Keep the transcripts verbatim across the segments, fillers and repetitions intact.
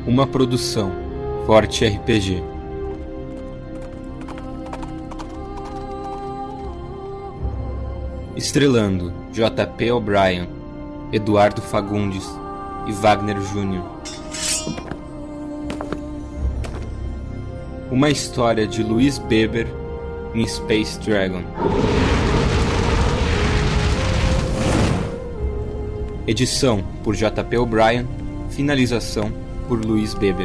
Uma produção Forte R P G. Estrelando J P O'Brien, Eduardo Fagundes e Wagner Júnior Uma história de Louis Beber em Space Dragon. Edição por J P O'Brien. Finalização por Louis Beber.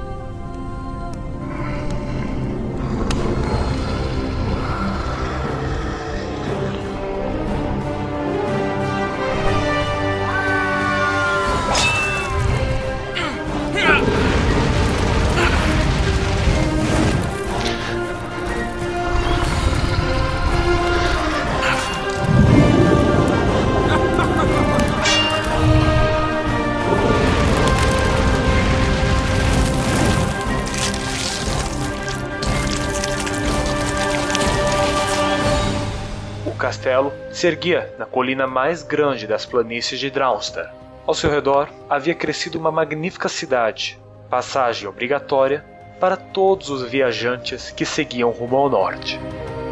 O castelo se erguia na colina mais grande das planícies de Drownstar. Ao seu redor havia crescido uma magnífica cidade, passagem obrigatória para todos os viajantes que seguiam rumo ao norte.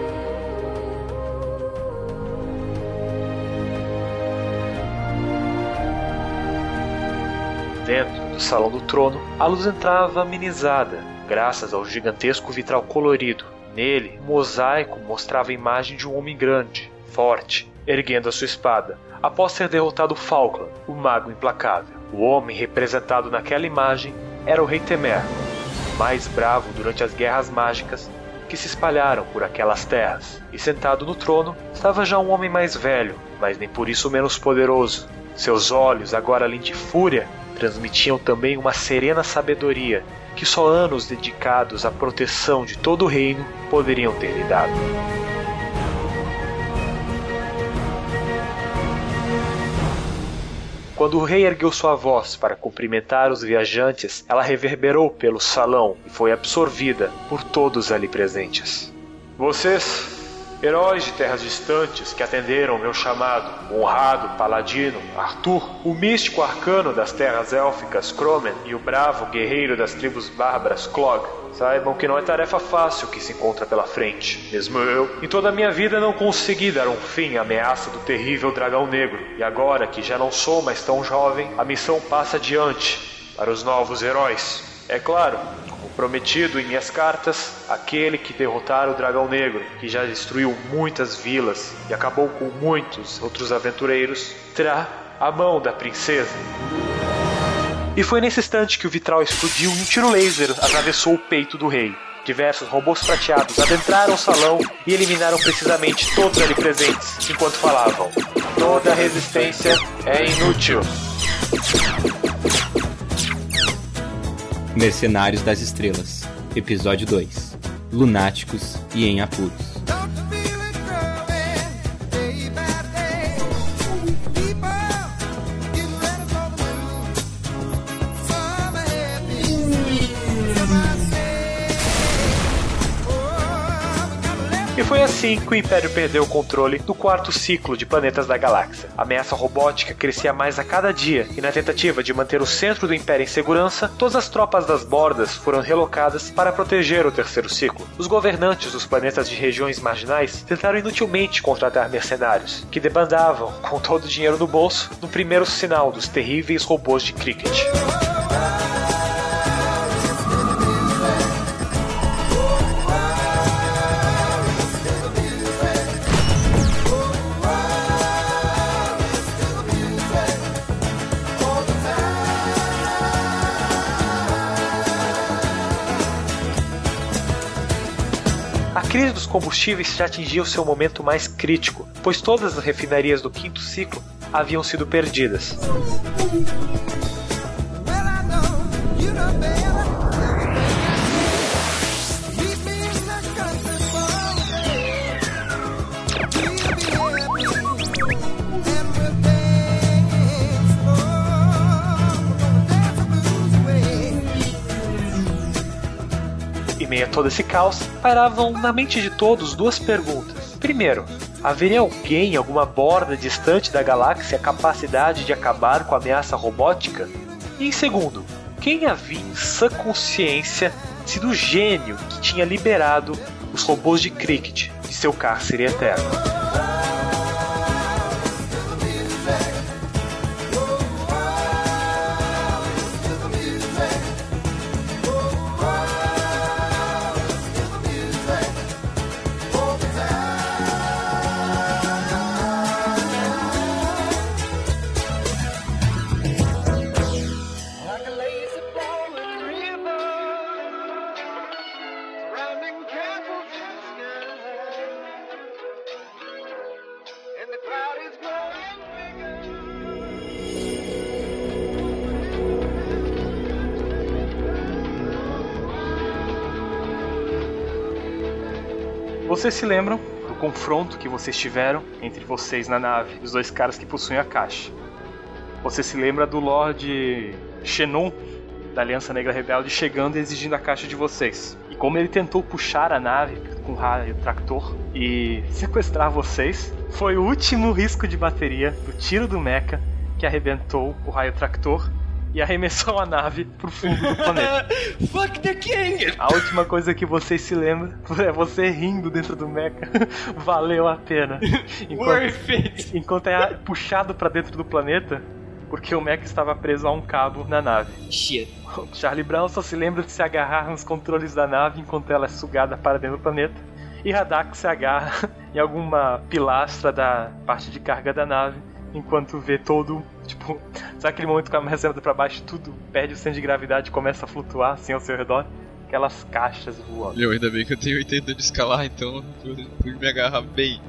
Dentro do Salão do Trono, a luz entrava amenizada, graças ao gigantesco vitral colorido. Nele, um mosaico mostrava a imagem de um homem grande, forte, erguendo a sua espada, após ter derrotado Falkland, o mago implacável. O homem representado naquela imagem era o Rei Temer, mais bravo durante as guerras mágicas que se espalharam por aquelas terras. E sentado no trono, estava já um homem mais velho, mas nem por isso menos poderoso. Seus olhos, agora além de fúria, transmitiam também uma serena sabedoria que só anos dedicados à proteção de todo o reino poderiam ter lhe dado. Quando o rei ergueu sua voz para cumprimentar os viajantes, ela reverberou pelo salão e foi absorvida por todos ali presentes. Vocês, heróis de terras distantes que atenderam meu chamado, o honrado paladino Arthur, o místico arcano das terras élficas Cromen e o bravo guerreiro das tribos bárbaras Clog, saibam que não é tarefa fácil que se encontra pela frente. Mesmo eu, em toda a minha vida, não consegui dar um fim à ameaça do terrível dragão negro, e agora que já não sou mais tão jovem, a missão passa adiante para os novos heróis. É claro, como prometido em minhas cartas, aquele que derrotar o dragão negro, que já destruiu muitas vilas e acabou com muitos outros aventureiros, terá a mão da princesa. E foi nesse instante que o vitral explodiu e um tiro laser atravessou o peito do rei. Diversos robôs prateados adentraram o salão e eliminaram precisamente todos ali presentes, enquanto falavam: toda resistência é inútil. Mercenários das Estrelas, Episódio dois. Lunáticos e em apuros. E foi assim que o Império perdeu o controle do quarto ciclo de planetas da galáxia. A ameaça robótica crescia mais a cada dia, e na tentativa de manter o centro do Império em segurança, todas as tropas das bordas foram relocadas para proteger o terceiro ciclo. Os governantes dos planetas de regiões marginais tentaram inutilmente contratar mercenários, que debandavam, com todo o dinheiro no bolso, no primeiro sinal dos terríveis robôs de cricket. A crise dos combustíveis já atingia o seu momento mais crítico, pois todas as refinarias do quinto ciclo haviam sido perdidas. Em meio a todo esse caos, pairavam na mente de todos duas perguntas. Primeiro, haveria alguém em alguma borda distante da galáxia a capacidade de acabar com a ameaça robótica? E em segundo, quem havia em sã consciência sido o gênio que tinha liberado os robôs de Cricket de seu cárcere eterno. Vocês se lembram do confronto que vocês tiveram entre vocês na nave, os dois caras que possuem a caixa? Você se lembra do Lorde Xenon, da Aliança Negra Rebelde, chegando e exigindo a caixa de vocês. E como ele tentou puxar a nave com o raio tractor e sequestrar vocês, foi o último risco de bateria do tiro do mecha que arrebentou o raio tractor e arremessou a nave pro fundo do planeta. Fuck the king! A última coisa que vocês se lembram é você rindo dentro do mecha. Valeu a pena. Enquanto, Worth it! enquanto é puxado pra dentro do planeta, porque o mecha estava preso a um cabo na nave. Shit. O Charlie Brown só se lembra de se agarrar nos controles da nave enquanto ela é sugada para dentro do planeta. E Hadak se agarra em alguma pilastra da parte de carga da nave, enquanto vê todo, tipo, sabe aquele momento que a câmera olha pra baixo, tudo perde o centro de gravidade e começa a flutuar assim ao seu redor? Aquelas caixas voando. Meu, ainda bem que eu tenho oitenta de escalar, então eu pude me agarrar bem.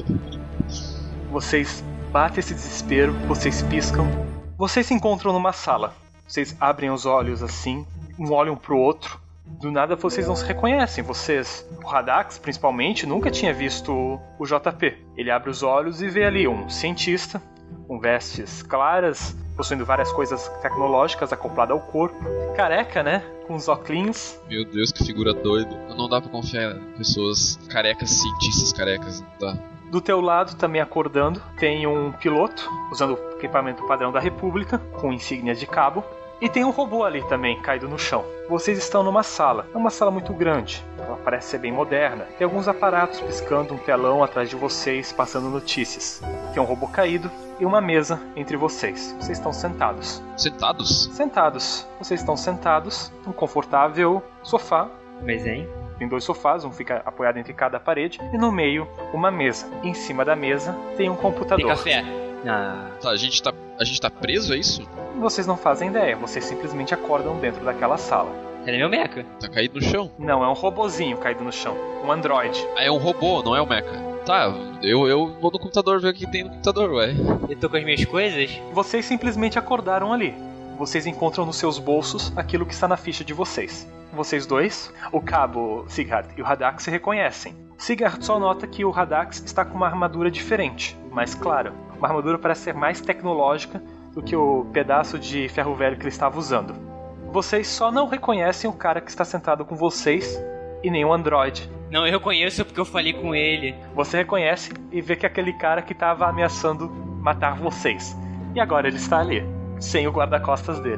Vocês batem esse desespero, vocês piscam. Vocês se encontram numa sala. Vocês abrem os olhos assim, um olham pro outro. Do nada vocês não se reconhecem. Vocês, o Radax principalmente, nunca tinha visto o J P. Ele abre os olhos e vê ali um cientista, com vestes claras, possuindo várias coisas tecnológicas acopladas ao corpo. Careca, né? Com os óculos. Meu Deus, que figura doida. Não dá pra confiar em pessoas carecas, cientistas carecas, não dá. Do teu lado, também acordando, tem um piloto, usando o equipamento padrão da República, com insígnias de cabo. E tem um robô ali também, caído no chão. Vocês estão numa sala. É uma sala muito grande. Ela parece ser bem moderna. Tem alguns aparatos piscando, um telão atrás de vocês, passando notícias. Tem um robô caído e uma mesa entre vocês. Vocês estão sentados. Sentados? Sentados. Vocês estão sentados. Um confortável sofá. Mas, hein? Tem dois sofás, um fica apoiado entre cada parede. E no meio, uma mesa. Em cima da mesa, tem um computador. Tem café? Ah. Tá, a gente tá, a gente tá preso, é isso? Vocês não fazem ideia, vocês simplesmente acordam dentro daquela sala. Cadê meu mecha? Tá caído no chão? Não, é um robozinho caído no chão. Um androide. Ah, é um robô, não é um mecha. Tá, eu, eu vou no computador ver o que tem no computador, ué. Eu tô com as minhas coisas? Vocês simplesmente acordaram ali. Vocês encontram nos seus bolsos aquilo que está na ficha de vocês. Vocês dois, o cabo Sigurd e o Radax, se reconhecem. Sigurd só nota que o Radax está com uma armadura diferente, mais clara. Uma armadura parece ser mais tecnológica do que o pedaço de ferro velho que ele estava usando. Vocês só não reconhecem o cara que está sentado com vocês e nem o androide. Não, eu reconheço porque eu falei com ele. Você reconhece e vê que é aquele cara que estava ameaçando matar vocês. E agora ele está ali, sem o guarda-costas dele.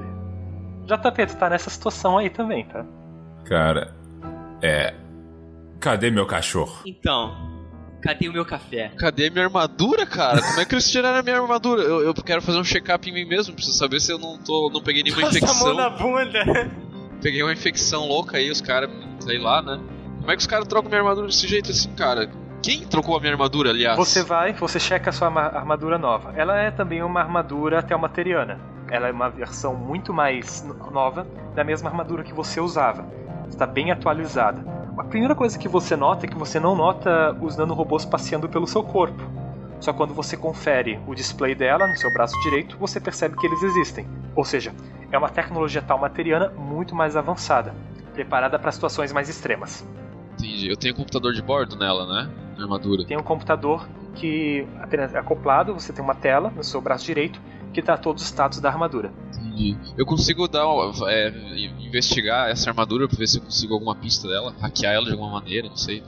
J P, tu tá nessa situação aí também, tá? Cara, é... Cadê meu cachorro? Então, cadê o meu café? Cadê minha armadura, cara? Como é que eles tiraram a minha armadura? Eu, eu quero fazer um check-up em mim mesmo, preciso saber se eu não tô, não peguei nenhuma Passa infecção. a mão na bunda. Peguei uma infecção louca aí, os caras, sei lá, né? Como é que os caras trocam minha armadura desse jeito assim, cara? Quem trocou a minha armadura, aliás? Você vai, você checa a sua armadura nova. Ela é também uma armadura telmateriana. Ela é uma versão muito mais nova da mesma armadura que você usava. Está bem atualizada. A primeira coisa que você nota é que você não nota os nanorobôs passeando pelo seu corpo. Só quando você confere o display dela no seu braço direito, você percebe que eles existem. Ou seja, é uma tecnologia talmateriana muito mais avançada, preparada para situações mais extremas. Entendi. Eu tenho um computador de bordo nela, né? Na armadura. Tem um computador que apenas é acoplado, você tem uma tela no seu braço direito que dá todos os status da armadura. Entendi. Eu consigo dar, é, investigar essa armadura pra ver se eu consigo alguma pista dela, hackear ela de alguma maneira, não sei.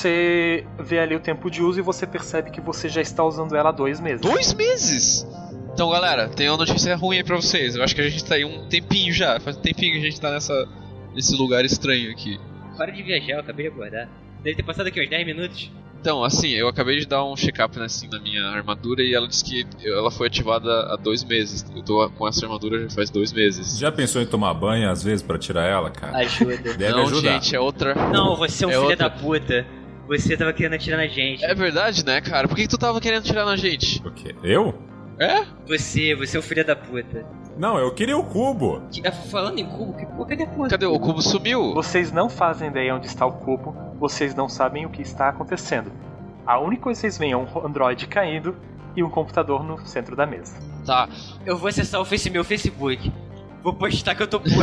Você vê ali o tempo de uso e você percebe que você já está usando ela há dois meses. Dois meses? Então, galera, tem uma notícia ruim aí pra vocês. Eu acho que a gente tá aí um tempinho já. Faz um tempinho que a gente tá nessa, nesse lugar estranho aqui. Para de viajar, eu acabei de acordar. Deve ter passado aqui uns dez minutos. Então, assim, eu acabei de dar um check-up assim, na minha armadura e ela disse que ela foi ativada há dois meses. Eu tô com essa armadura já faz dois meses. Já pensou em tomar banho às vezes pra tirar ela, cara? Ajuda. Deve Não, ajudar. gente, é outra... Não, você é um É filho outra. da puta. Você tava querendo atirar na gente. É verdade, né, cara? Por que, que tu tava querendo tirar na gente? O quê? Eu? É? Você, você é um filho da puta. Não, eu queria o cubo. Que- ah, Falando em cubo, que porra, cadê a porra? Cadê? O cubo sumiu. Vocês não fazem ideia onde está o cubo, vocês não sabem o que está acontecendo. A única coisa que vocês veem é um Android caindo e um computador no centro da mesa. Tá. Eu vou acessar o face, meu Facebook. Vou postar que eu tô puto.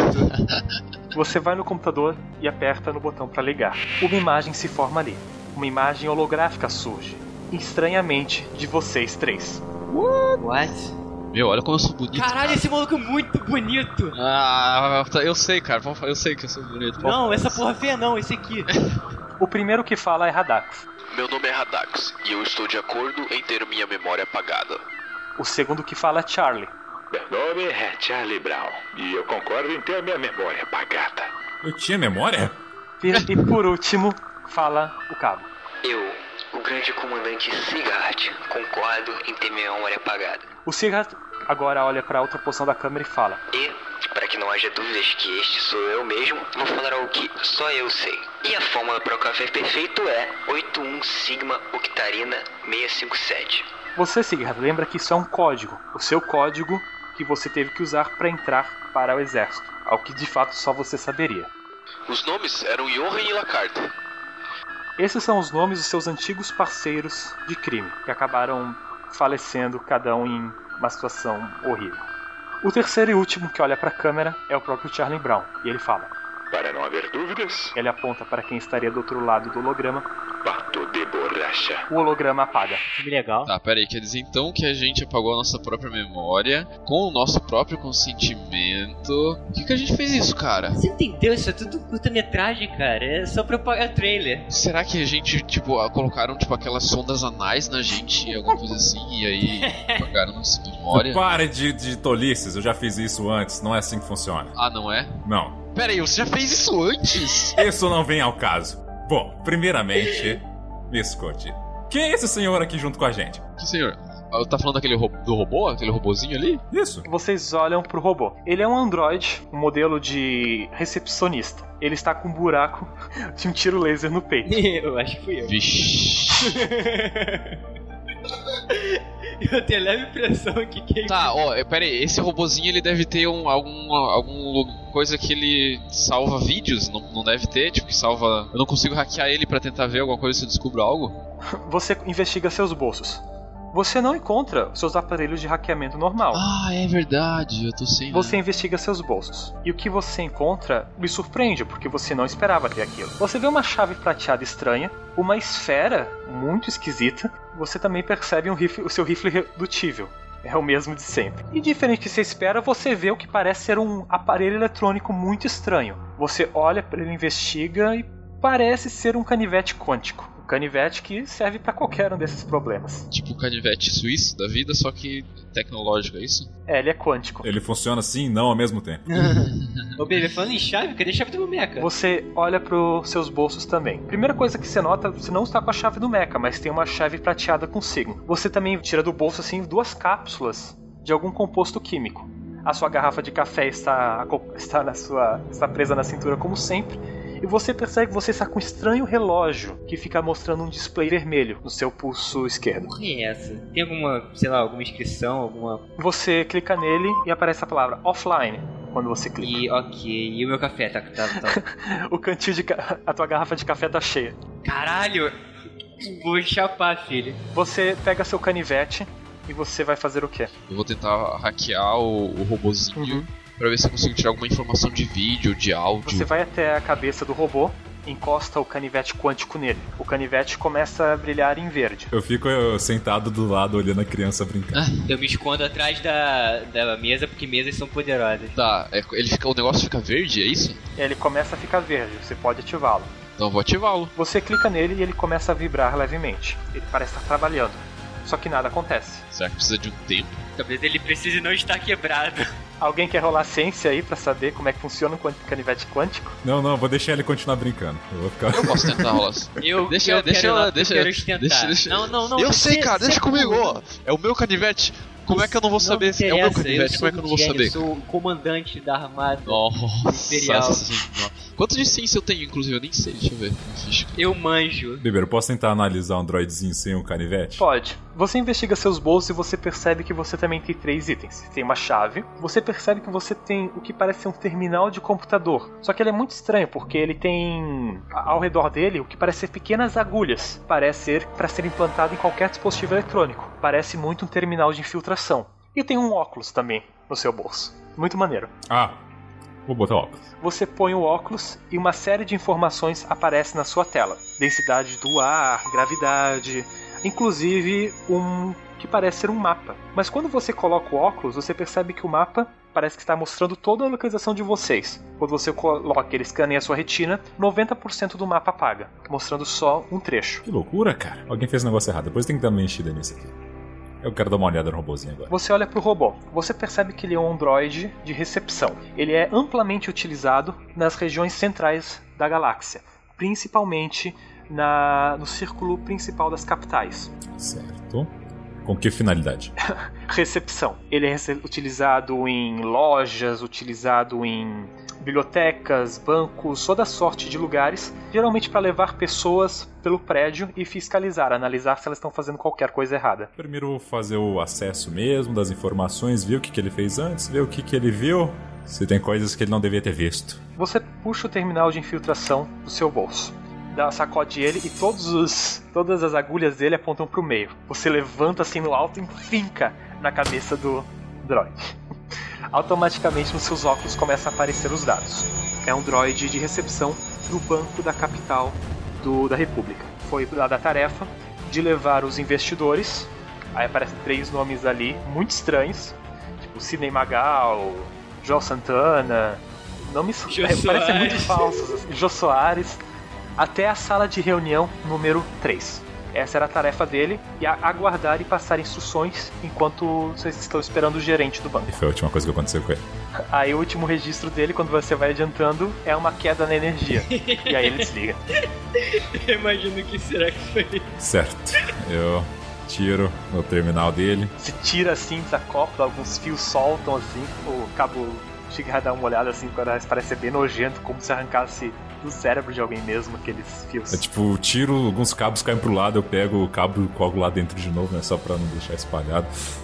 Você vai no computador e aperta no botão para ligar. Uma imagem se forma ali. Uma imagem holográfica surge, estranhamente, de vocês três. What? Meu, olha como eu sou bonito. Caralho, cara. esse maluco é muito bonito. Ah, tá, eu sei, cara. Eu sei que eu sou bonito. Não, essa porra feia não, esse aqui. O primeiro que fala é Radakth. Meu nome é Radax e eu estou de acordo em ter minha memória apagada. O segundo que fala é Charlie. Meu nome é Charlie Brown e eu concordo em ter a minha memória apagada. Eu tinha memória? E, e por último, fala o Cabo. Eu, o grande comandante Sigurd, concordo em ter minha memória apagada. O Sigurd agora olha para outra posição da câmera e fala. E, para que não haja dúvidas que este sou eu mesmo, vou falar algo que só eu sei. E a fórmula para o café perfeito é oitenta e um sigma octarina seiscentos e cinquenta e sete. Você, Sigurd, lembra que isso é um código. O seu código que você teve que usar para entrar para o exército. Algo que de fato só você saberia. Os nomes eram Johan e Lacarta. Esses são os nomes dos seus antigos parceiros de crime, que acabaram falecendo cada um em uma situação horrível. O terceiro e último que olha para a câmera é o próprio Charlie Brown, e ele fala. Para não haver dúvidas, Ele aponta para quem estaria do outro lado do holograma. pato de borracha. O holograma apaga. Que legal. Tá, pera aí, quer dizer então que a gente apagou a nossa própria memória com o nosso próprio consentimento. Por que, que a gente fez isso, cara? Você entendeu? Isso é tudo curta-metragem, cara. É só pra eu pagar trailer. Será que a gente, tipo, ah, colocaram, tipo, aquelas sondas anais na gente, alguma coisa assim, e aí apagaram nossa memória? Pare de, de tolices, eu já fiz isso antes, não é assim que funciona. Ah, não é? Não. Pera aí, você já fez isso antes? Isso não vem ao caso. Bom, primeiramente, me escute. Quem é esse senhor aqui junto com a gente? Que senhor? Ah, tá falando daquele ro- do robô? Aquele robozinho ali? Isso. Vocês olham pro robô. Ele é um androide, um modelo de recepcionista. Ele está com um buraco de um tiro laser no peito. Eu acho que fui eu. Vixe. Eu tenho leve impressão que quem... Tá, ó, é, pera aí, esse robozinho ele deve ter um, algum, algum coisa que ele salva vídeos, não, não deve ter, tipo, que salva... Eu não consigo hackear ele pra tentar ver alguma coisa se eu descubro algo? Você investiga seus bolsos. Você não encontra seus aparelhos de hackeamento normal. Ah, é verdade, eu tô sem... Você investiga seus bolsos. E o que você encontra lhe surpreende, porque você não esperava ter aquilo. Você vê uma chave prateada estranha, uma esfera muito esquisita. Você também percebe um rifle, o seu rifle redutível. É o mesmo de sempre. E diferente do que você espera, você vê o que parece ser um aparelho eletrônico muito estranho. Você olha para ele, investiga e parece ser um canivete quântico. Um canivete que serve para qualquer um desses problemas. Tipo o canivete suíço da vida, só que tecnológico, é isso? É, ele é quântico. Ele funciona assim e não ao mesmo tempo. Ô, bebê, falando em chave, cadê a chave do meu meca? Você olha pros seus bolsos também. Primeira coisa que você nota, você não está com a chave do mecha, mas tem uma chave prateada com signo. Você também tira do bolso assim duas cápsulas de algum composto químico. A sua garrafa de café está, está, na sua, está presa na cintura como sempre. E você percebe que você está com um estranho relógio que fica mostrando um display vermelho no seu pulso esquerdo. Que porra é essa? Tem alguma, sei lá, alguma inscrição, alguma... Você clica nele e aparece a palavra offline quando você clica. E, ok, e o meu café, tá... tá, tá. O cantil de... ca- a tua garrafa de café tá cheia. Caralho! Vou chapar, filho. Você pega seu canivete e você vai fazer o quê? Eu vou tentar hackear o, o robozinho Uhum. pra ver se eu consigo tirar alguma informação de vídeo, de áudio. Você vai até a cabeça do robô, encosta o canivete quântico nele. O canivete começa a brilhar em verde. Eu fico eu, sentado do lado olhando a criança brincar. Eu me escondo atrás da, da mesa, porque mesas são poderosas. Tá, é, ele fica, o negócio fica verde, é isso? Ele começa a ficar verde, você pode ativá-lo. Então eu vou ativá-lo. Você clica nele e ele começa a vibrar levemente. Ele parece estar trabalhando. só que nada acontece. Será que precisa de um tempo? Talvez ele precise não estar quebrado. Alguém quer rolar ciência aí pra saber como é que funciona um canivete quântico? Não, não, vou deixar ele continuar brincando. Eu vou ficar... Eu posso tentar rolar assim. Eu, Deixa, eu deixa, quero, eu, eu deixa, quero deixa, tentar. deixa. Não, não, não. Eu você- sei, cara, você deixa é comigo, burro. ó. É o meu canivete. Como é que eu não vou saber? Não se é o meu interessa, canivete, eu como é que eu não vou sou um saber? gênio, Eu sou o comandante da armada Nossa imperial. senhora. Quanto de ciência eu tenho, inclusive? Eu nem sei, deixa eu ver. Ficha. Eu manjo. Beber, eu posso tentar analisar um droidzinho sem um canivete? Pode. Você investiga seus bolsos e você percebe que você também tem três itens. Tem uma chave, você percebe que você tem o que parece ser um terminal de computador. Só que ele é muito estranho, porque ele tem ao redor dele o que parece ser pequenas agulhas. Parece ser para ser implantado em qualquer dispositivo eletrônico. Parece muito um terminal de infiltração. E tem um óculos também no seu bolso. Muito maneiro. Ah, vou botar óculos. Você põe o óculos e uma série de informações aparece na sua tela. Densidade do ar, gravidade, inclusive um que parece ser um mapa. Mas quando você coloca o óculos, você percebe que o mapa parece que está mostrando toda a localização de vocês. Quando você coloca, ele escaneia a sua retina, noventa por cento do mapa apaga, mostrando só um trecho. Que loucura, cara. Alguém fez um negócio errado. Depois tem que dar uma mexida nisso aqui. Eu quero dar uma olhada no robôzinho agora. Você olha pro robô. Você percebe que ele é um androide de recepção. Ele é amplamente utilizado nas regiões centrais da galáxia, principalmente na, no círculo principal das capitais. Certo. Com que finalidade? Recepção. Ele é rece- utilizado em lojas, utilizado em bibliotecas, bancos, toda sorte de lugares, geralmente para levar pessoas pelo prédio e fiscalizar, analisar se elas estão fazendo qualquer coisa errada. Primeiro fazer o acesso mesmo das informações, ver o que, que ele fez antes, ver o que, que ele viu, se tem coisas que ele não devia ter visto. Você puxa o terminal de infiltração do seu bolso. Dá, sacode ele e todos os, todas as agulhas dele apontam pro meio. Você levanta assim no alto e finca na cabeça do droid. Automaticamente nos seus óculos começam a aparecer os dados. É um droid de recepção do banco da capital do, da República. Foi dada a tarefa de levar os investidores. Aí aparecem três nomes ali muito estranhos, tipo Sidney Magal, João Santana, nomes Jô é, parecem Soares. muito falsos, assim, Jô Soares, até a sala de reunião número três. Essa era a tarefa dele, e a- aguardar e passar instruções enquanto vocês estão esperando o gerente do banco. E foi a última coisa que aconteceu com ele. Aí o último registro dele, quando você vai adiantando, é uma queda na energia. E aí ele desliga. Eu imagino que será que foi. Certo. Eu tiro o terminal dele. Se tira assim, desacopla, alguns fios soltam assim, o cabo chega a dar uma olhada assim, parece ser bem nojento, como se arrancasse do cérebro de alguém mesmo, aqueles fios. É tipo, tiro, alguns cabos caem pro lado, eu pego o cabo e coloco lá dentro de novo, né? Só pra não deixar espalhado.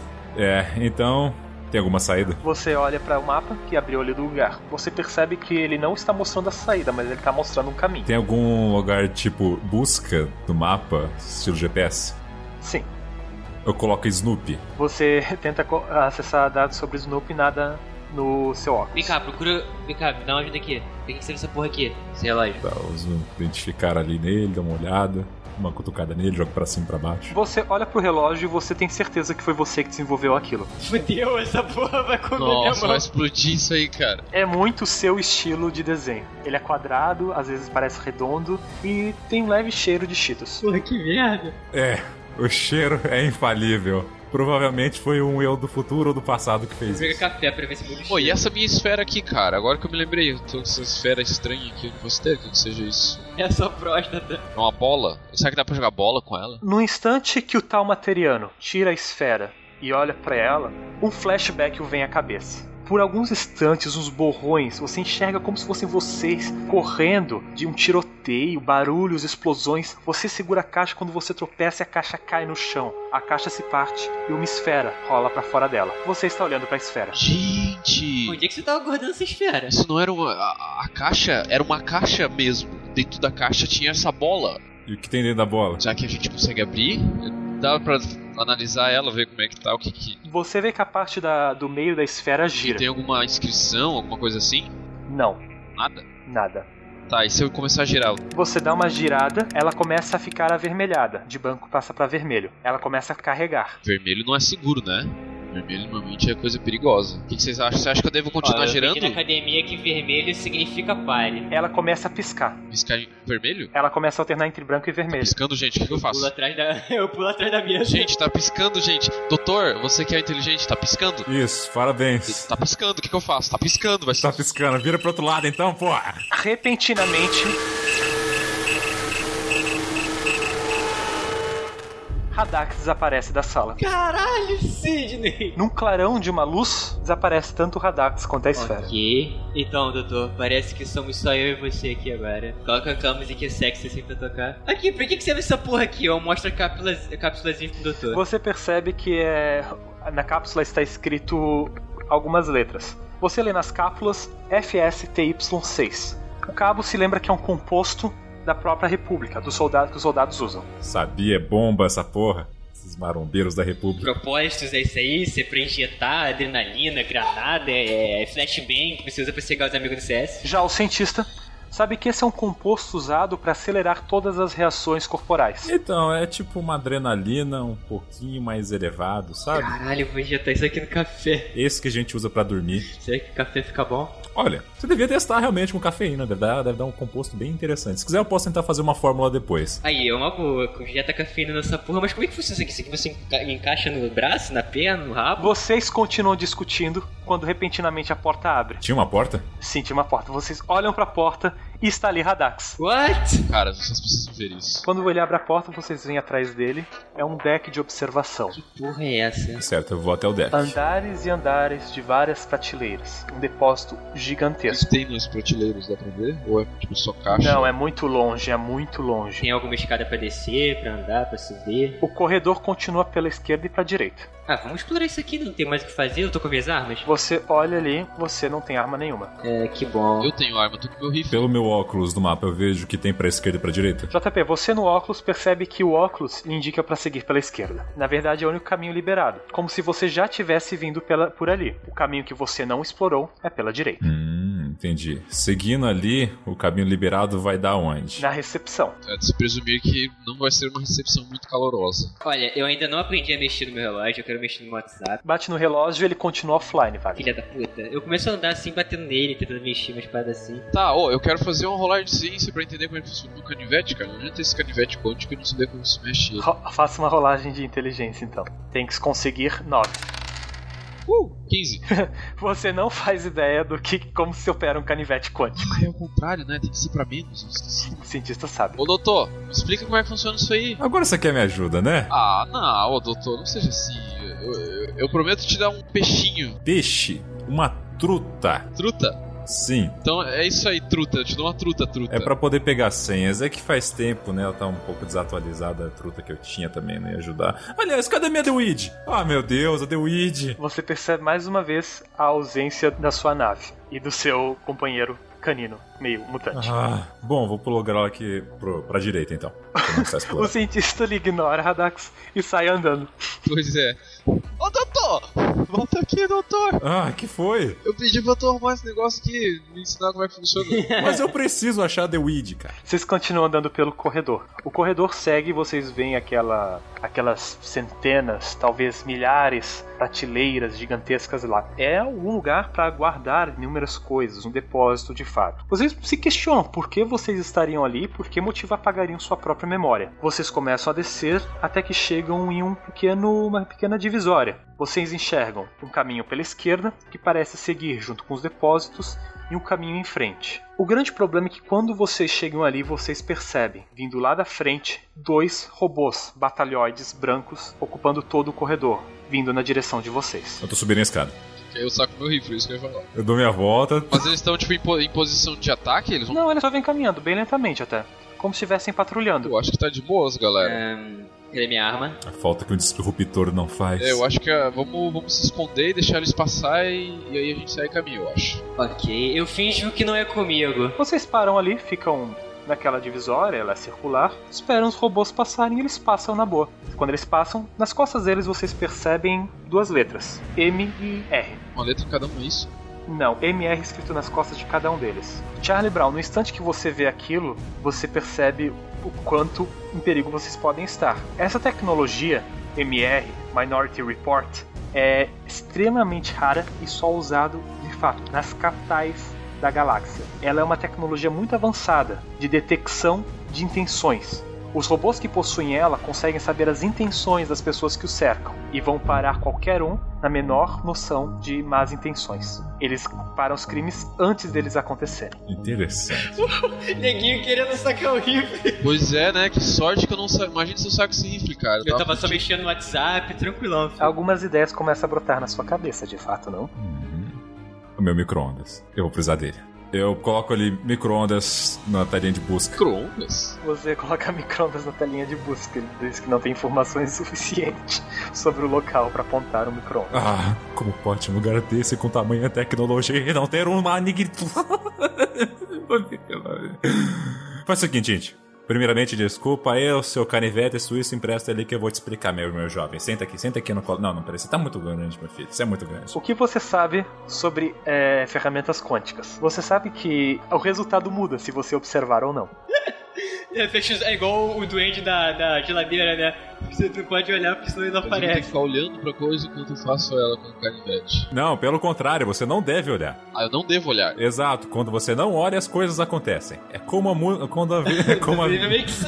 É, então... Tem alguma saída? Você olha para o mapa que abriu ali do lugar. Você percebe que ele não está mostrando a saída, mas ele está mostrando um caminho. Tem algum lugar tipo busca no mapa, estilo G P S? Sim. Eu coloco Snoopy. Você tenta co- acessar dados sobre Snoopy e nada no seu óculos. Vem cá, procura. Vem cá, me dá uma ajuda aqui. Tem que ser essa porra aqui, esse relógio. Tá, eu uso identificar ali nele, dar uma olhada, uma cutucada nele, jogo pra cima e pra baixo. Você olha pro relógio e você tem certeza que foi você que desenvolveu aquilo. Fudeu, essa porra vai comer minha Nossa, mão. vai explodir isso aí, cara. É muito o seu estilo de desenho. Ele é quadrado, às vezes parece redondo e tem um leve cheiro de Cheetos. Porra, que merda. É, o cheiro é infalível. Provavelmente foi um eu do futuro ou do passado que fez Pega isso. café pra ver se muda o Pô, e cheiro. essa minha esfera aqui, cara? Agora que eu me lembrei, eu tô com essa esfera estranha aqui. Eu não gostei que seja isso. É a sua próstata. É uma bola? Será que dá pra jogar bola com ela? No instante que o tal materiano tira a esfera e olha pra ela, um flashback o vem à cabeça. Por alguns instantes, uns borrões, você enxerga como se fossem vocês correndo de um tiroteio, barulhos, explosões. Você segura a caixa quando você tropeça e a caixa cai no chão. A caixa se parte e uma esfera rola pra fora dela. Você está olhando pra esfera. Gente! Onde é que você tava guardando essa esfera? Isso não era uma. A, a caixa era uma caixa mesmo. Dentro da caixa tinha essa bola. E o que tem dentro da bola? Será que a gente consegue abrir? Dá pra analisar ela, ver como é que tá, o que que. Você vê que a parte da- do meio da esfera E gira. tem alguma inscrição, alguma coisa assim? Não, Nada? nada. Tá, e se eu começar a girar? Você dá uma girada, ela começa a ficar avermelhada. De branco passa pra vermelho. Ela começa a carregar. Vermelho não é seguro, né? Vermelho normalmente é coisa perigosa. O que, que vocês acham? Você acha que eu devo continuar Ó, eu girando? aprendi na academia que vermelho significa pare. Ela começa a piscar. Piscar em vermelho? Ela começa a alternar entre branco e Tá vermelho. piscando, gente. O que, que eu faço? Pulo atrás da... Eu pulo atrás da mesa. Gente, tá piscando, gente. Doutor, você que é inteligente, tá piscando? Isso, parabéns. Tá piscando, o que, que eu faço? Tá piscando, vai Tá piscando, vira pro outro lado então, porra. Repentinamente, Radax desaparece da sala. Caralho, Sidney! Num clarão de uma luz, desaparece tanto o Radax quanto a esfera. Ok. Então, doutor, parece que somos só eu e você aqui agora. Coloca aquela musiquinha sexy assim pra tocar. Aqui, pra que que serve essa porra aqui? Ó, mostra cápsulas, cápsulazinhas pro doutor. Você percebe que é... na cápsula está escrito algumas letras. Você lê nas cápsulas F S T Y seis. O cabo se lembra que é um composto da própria República, dos soldados que os soldados usam. Sabia, é bomba essa porra. Esses marombeiros da República. Propósitos é isso aí, você pra injetar adrenalina, granada, é, é flashbang que você usa pra cegar os amigos do C S. Já o cientista sabe que esse é um composto usado para acelerar todas as reações corporais. Então, é tipo uma adrenalina um pouquinho mais elevado, sabe? Caralho, eu vou injetar isso aqui no café. Esse que a gente usa pra dormir. Será que o café fica bom? Olha, você devia testar realmente com cafeína, deve dar, deve dar um composto bem interessante. Se quiser eu posso tentar fazer uma fórmula depois. Aí, é uma boa, injeta cafeína nessa porra, mas como é que funciona isso aqui? Isso aqui você enca- encaixa no braço, na perna, no rabo? Vocês continuam discutindo quando repentinamente a porta abre. Tinha uma porta? Sim, tinha uma porta. Vocês olham pra porta e está ali Radax. What? Cara, vocês precisam ver isso. Quando ele abre a porta, vocês veem atrás dele. É um deck de observação. Porra é essa? Certo, eu vou até o deck. Andares e andares de várias prateleiras. Um depósito O que gigantesco. tem nas prateleiras, dá pra ver? Ou é tipo só caixa? Não, é muito longe, é muito longe. Tem alguma escada pra descer, pra andar, pra subir? O corredor continua pela esquerda e pra direita. Ah, vamos explorar isso aqui, não tem mais o que fazer, eu tô com minhas armas. Você olha ali, você não tem arma nenhuma. É, que bom. Eu tenho arma, tô com meu rifle. Pelo meu óculos do mapa eu vejo que tem pra esquerda e pra direita. J P, você no óculos percebe que o óculos lhe indica pra seguir pela esquerda. Na verdade é o único caminho liberado. Como se você já tivesse vindo pela, por ali. O caminho que você não explorou é pela direita. Hum, entendi. Seguindo ali, o caminho liberado vai dar onde? Na recepção. É de se presumir que não vai ser uma recepção muito calorosa. Olha, eu ainda não aprendi a mexer no meu relógio, eu quero mexer no meu WhatsApp. Bate no relógio e ele continua offline, Wagner. Filha da puta. Eu começo a andar assim, batendo nele, tentando mexer umas paradas assim. Tá, ô, eu quero fazer uma rolar de ciência pra entender como é que funciona o meu canivete, cara. Não adianta esse canivete quântico e não saber como se mexe ele. Ro- Faça uma rolagem de inteligência então. Tem que conseguir nove. Uh, quinze. Você não faz ideia do que como se opera um canivete quântico. Ah, é o contrário, né? Tem que ser pra menos, eu esqueci. O cientista sabe. Ô, doutor, me explica como é que funciona isso aí. Agora você quer me ajuda, né? Ah, não, ô, doutor, não seja assim. Eu, eu, eu prometo te dar um peixinho. Peixe, uma truta. Truta? Sim, Então é isso aí, truta. Eu te dou uma truta, truta. é pra poder pegar senhas. É que faz tempo, né? Ela tá um pouco desatualizada. A truta que eu tinha também não ia ajudar. Aliás, cadê minha Dewid? Ah, meu Deus, a Dewid. Você percebe mais uma vez a ausência da sua nave e do seu companheiro canino, meio mutante. Ah, bom, vou pro lugar aqui pro, pra direita então. Começar a O explorar. cientista lhe ignora, Radax, e sai andando. Pois é. Ô, doutor! Volta aqui, doutor! Ah, que foi? Eu pedi pra tu arrumar esse negócio aqui, me ensinar como é que funciona. Mas eu preciso achar a Dewid, cara. Vocês continuam andando pelo corredor. O corredor segue e vocês veem aquela, aquelas centenas, talvez milhares, prateleiras gigantescas lá. É um lugar para guardar inúmeras coisas, um depósito de fato. Vocês se questionam por que vocês estariam ali, por que motivo apagariam sua própria memória. Vocês começam a descer até que chegam em um pequeno, uma pequena divisória. Vocês enxergam um caminho pela esquerda, que parece seguir junto com os depósitos, e um caminho em frente. O grande problema é que quando vocês chegam ali, vocês percebem, vindo lá da frente, dois robôs batalhoides brancos ocupando todo o corredor, vindo na direção de vocês. Eu tô subindo a escada. Aí eu saco meu rifle, isso que eu ia falar. Eu dou minha volta. Mas eles estão, tipo, em, po- em posição de ataque? Eles vão... Não, eles só vêm caminhando, bem lentamente até. Como se estivessem patrulhando. Eu acho que tá de boas, galera. Ahn, cadê minha arma? A falta que o disruptor não faz. É, eu acho que ah, vamos, vamos se esconder e deixar eles passar e, e aí a gente sai caminho, eu acho. Ok, eu finjo que não é comigo. Vocês param ali, ficam naquela divisória, ela é circular, esperam os robôs passarem e eles passam na boa. Quando eles passam, nas costas deles vocês percebem duas letras, M e R. Uma letra em cada um, é isso? Não, M R escrito nas costas de cada um deles. Charlie Brown, no instante que você vê aquilo, você percebe o quanto em perigo vocês podem estar. Essa tecnologia, M R, Minority Report, é extremamente rara e só usado, de fato, nas capitais da galáxia. Ela é uma tecnologia muito avançada de detecção de intenções. Os robôs que possuem ela conseguem saber as intenções das pessoas que o cercam e vão parar qualquer um na menor noção de más intenções. Eles param os crimes antes deles acontecerem. Interessante. Neguinho querendo sacar o rifle. Pois é, né? Que sorte que eu não sa... Imagina se eu saco esse rifle, cara. Eu tava só mexendo no WhatsApp, tranquilão. Filho. Algumas ideias começam a brotar na sua cabeça, de fato, não? Uhum. O meu micro-ondas. Eu vou precisar dele. Eu coloco ali micro-ondas na telinha de busca. Micro-ondas? Você coloca micro-ondas na telinha de busca. Ele diz que não tem informações suficientes sobre o local para apontar um micro-ondas. Ah, como pode um lugar desse com tamanha tecnologia e não ter uma nig... Faz o seguinte, gente. Primeiramente, desculpa, eu, seu canivete suíço, empresta ali que eu vou te explicar, meu, meu jovem. Senta aqui, senta aqui no colo. Não, não, peraí, você tá muito grande, meu filho. Você é muito grande. O que você sabe sobre é, ferramentas quânticas? Você sabe que o resultado muda se você observar ou não. É igual o duende da, da geladeira, né? Você não pode olhar porque senão ele não aparece. Eu tenho que ficar olhando pra coisa enquanto eu faço ela com o canivete. Não, pelo contrário, você não deve olhar. Ah, eu não devo olhar. Exato, quando você não olha, as coisas acontecem. É como a, quando a, é como a,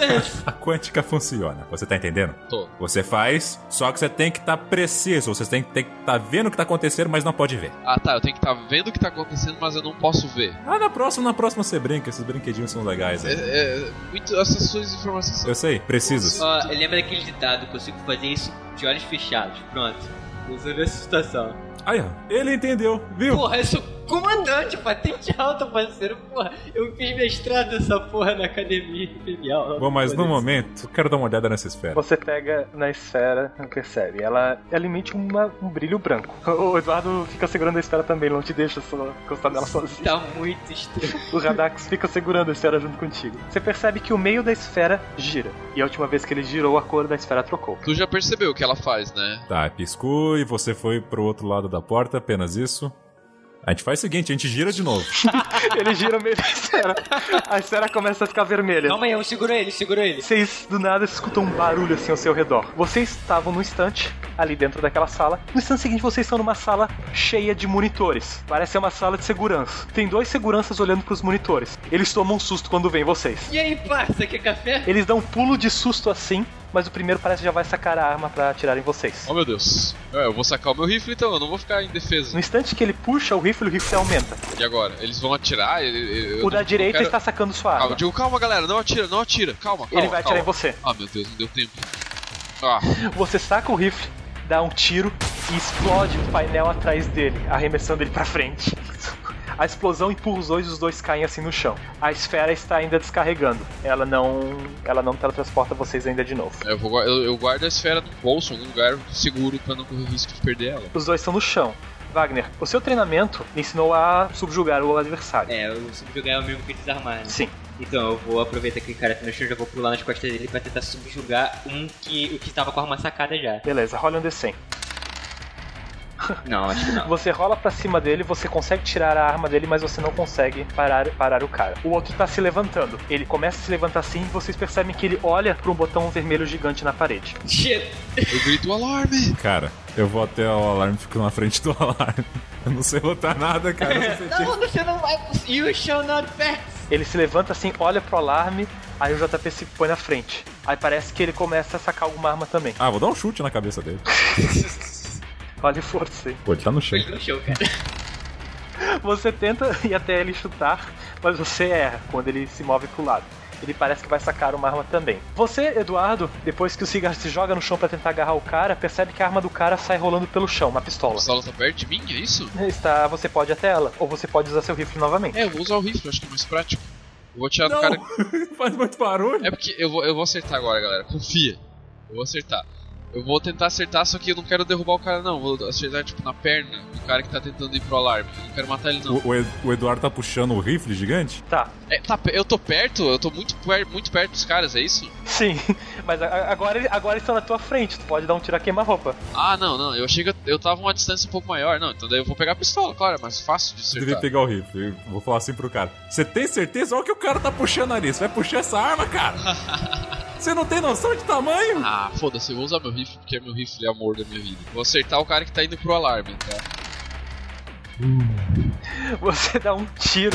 a quântica funciona. Você tá entendendo? Tô. Você faz, só que você tem que estar tá preciso. Você tem que estar tá vendo o que tá acontecendo, mas não pode ver. Ah, tá, eu tenho que estar tá vendo o que tá acontecendo, mas eu não posso ver. Ah, na próxima, na próxima você brinca. Esses brinquedinhos são legais. É, é, muito, essas suas informações são... Eu sei, precisos. Ó, oh, lembra daquele ditado, consigo fazer isso de olhos fechados. Pronto. Usando essa situação. Aí, ó. Ele entendeu, viu? Porra, eu sou comandante, patente alta, parceiro. Porra, eu fiz mestrado dessa porra na academia imperial. Bom, mas no momento, eu quero dar uma olhada nessa esfera. Você pega na esfera e percebe. Ela, ela emite uma, um brilho branco. O Eduardo fica segurando a esfera também, não te deixa só encostar nela sozinho. Tá muito estranho. O Radax fica segurando a esfera junto contigo. Você percebe que o meio da esfera gira. E a última vez que ele girou, a cor da esfera trocou. Tu já percebeu o que ela faz, né? Tá, piscou e você foi pro outro lado da porta, apenas isso. A gente faz o seguinte, a gente gira de novo. Ele gira o meio da esfera. A esfera começa a ficar vermelha. Calma aí, eu seguro ele, seguro ele. Vocês, do nada, escutam um barulho assim ao seu redor. Vocês estavam no instante, ali dentro daquela sala. No instante seguinte, vocês estão numa sala cheia de monitores. Parece ser uma sala de segurança. Tem dois seguranças olhando pros monitores. Eles tomam um susto quando veem vocês. E aí, parça, quer café? Eles dão um pulo de susto assim, mas o primeiro parece que já vai sacar a arma pra atirar em vocês. Oh, meu Deus. É, eu vou sacar o meu rifle então, eu não vou ficar em defesa. No instante que ele puxa o rifle, o rifle aumenta. E agora? Eles vão atirar? Eu, eu o da não, direita quero... está sacando sua arma. Calma, digo, calma, galera, não atira, não atira. Calma, calma. Ele vai atirar calma. em você. Ah, meu Deus, não deu tempo. Ah. Você saca o rifle, dá um tiro e explode o painel atrás dele, arremessando ele pra frente. A explosão empurra os dois e os dois caem assim no chão. A esfera está ainda descarregando. Ela não ela não teletransporta vocês ainda de novo. Eu, vou, eu, eu guardo a esfera no bolso, em algum lugar seguro pra não correr risco de perder ela. Os dois estão no chão. Wagner, o seu treinamento ensinou a subjugar o adversário. É, o subjugar é o mesmo que desarmar, né? Sim. Então eu vou aproveitar que o cara tá no chão, já vou pular nas costas dele pra tentar subjugar um que, o que tava com a arma sacada já. Beleza, rola um D cem. Não, acho que não. Você rola pra cima dele, você consegue tirar a arma dele, mas você não consegue parar, parar o cara. O outro tá se levantando. Ele começa a se levantar assim e vocês percebem que ele olha pra um botão vermelho gigante na parede. Shit! Eu grito o alarme! Cara, eu vou até o alarme e fico na frente do alarme. Eu não sei botar nada, cara. Não, você não vai conseguir. You shall not pass! Ele se levanta assim, olha pro alarme, aí o J P se põe na frente. Aí parece que ele começa a sacar alguma arma também. Ah, vou dar um chute na cabeça dele. Olha força aí. Pô, ele tá no chão. Ele no chão, cara. Você tenta ir até ele chutar, mas você erra quando ele se move pro lado. Ele parece que vai sacar uma arma também. Você, Eduardo, depois que o cigarro se joga no chão pra tentar agarrar o cara, percebe que a arma do cara sai rolando pelo chão, uma pistola. A pistola tá perto de mim, é isso? Está, você pode ir até ela, ou você pode usar seu rifle novamente. É, eu vou usar o rifle, acho que é mais prático. Eu vou tirar Não. do cara... Faz muito barulho. É porque eu vou, eu vou acertar agora, galera, confia. Eu vou acertar. Eu vou tentar acertar, só que eu não quero derrubar o cara, não. Vou acertar, tipo, na perna do cara que tá tentando ir pro alarme. Eu não quero matar ele, não. O, o Eduardo tá puxando o rifle gigante? Tá. É, tá eu tô perto? Eu tô muito, muito perto dos caras, é isso? Sim, mas agora, agora eles estão na tua frente. Tu pode dar um tiro a queima-roupa. Ah, não, não. Eu achei que eu, eu tava uma distância um pouco maior. Não, então daí eu vou pegar a pistola, claro. É mais fácil de acertar. Eu devia pegar o rifle. Eu vou falar assim pro cara. Você tem certeza? Olha o que o cara tá puxando ali. Você vai puxar essa arma, cara? Você não tem noção de tamanho? Ah, foda-se, eu vou usar meu rifle porque meu rifle é amor da minha vida. Vou acertar o cara que tá indo pro alarme, tá? Você dá um tiro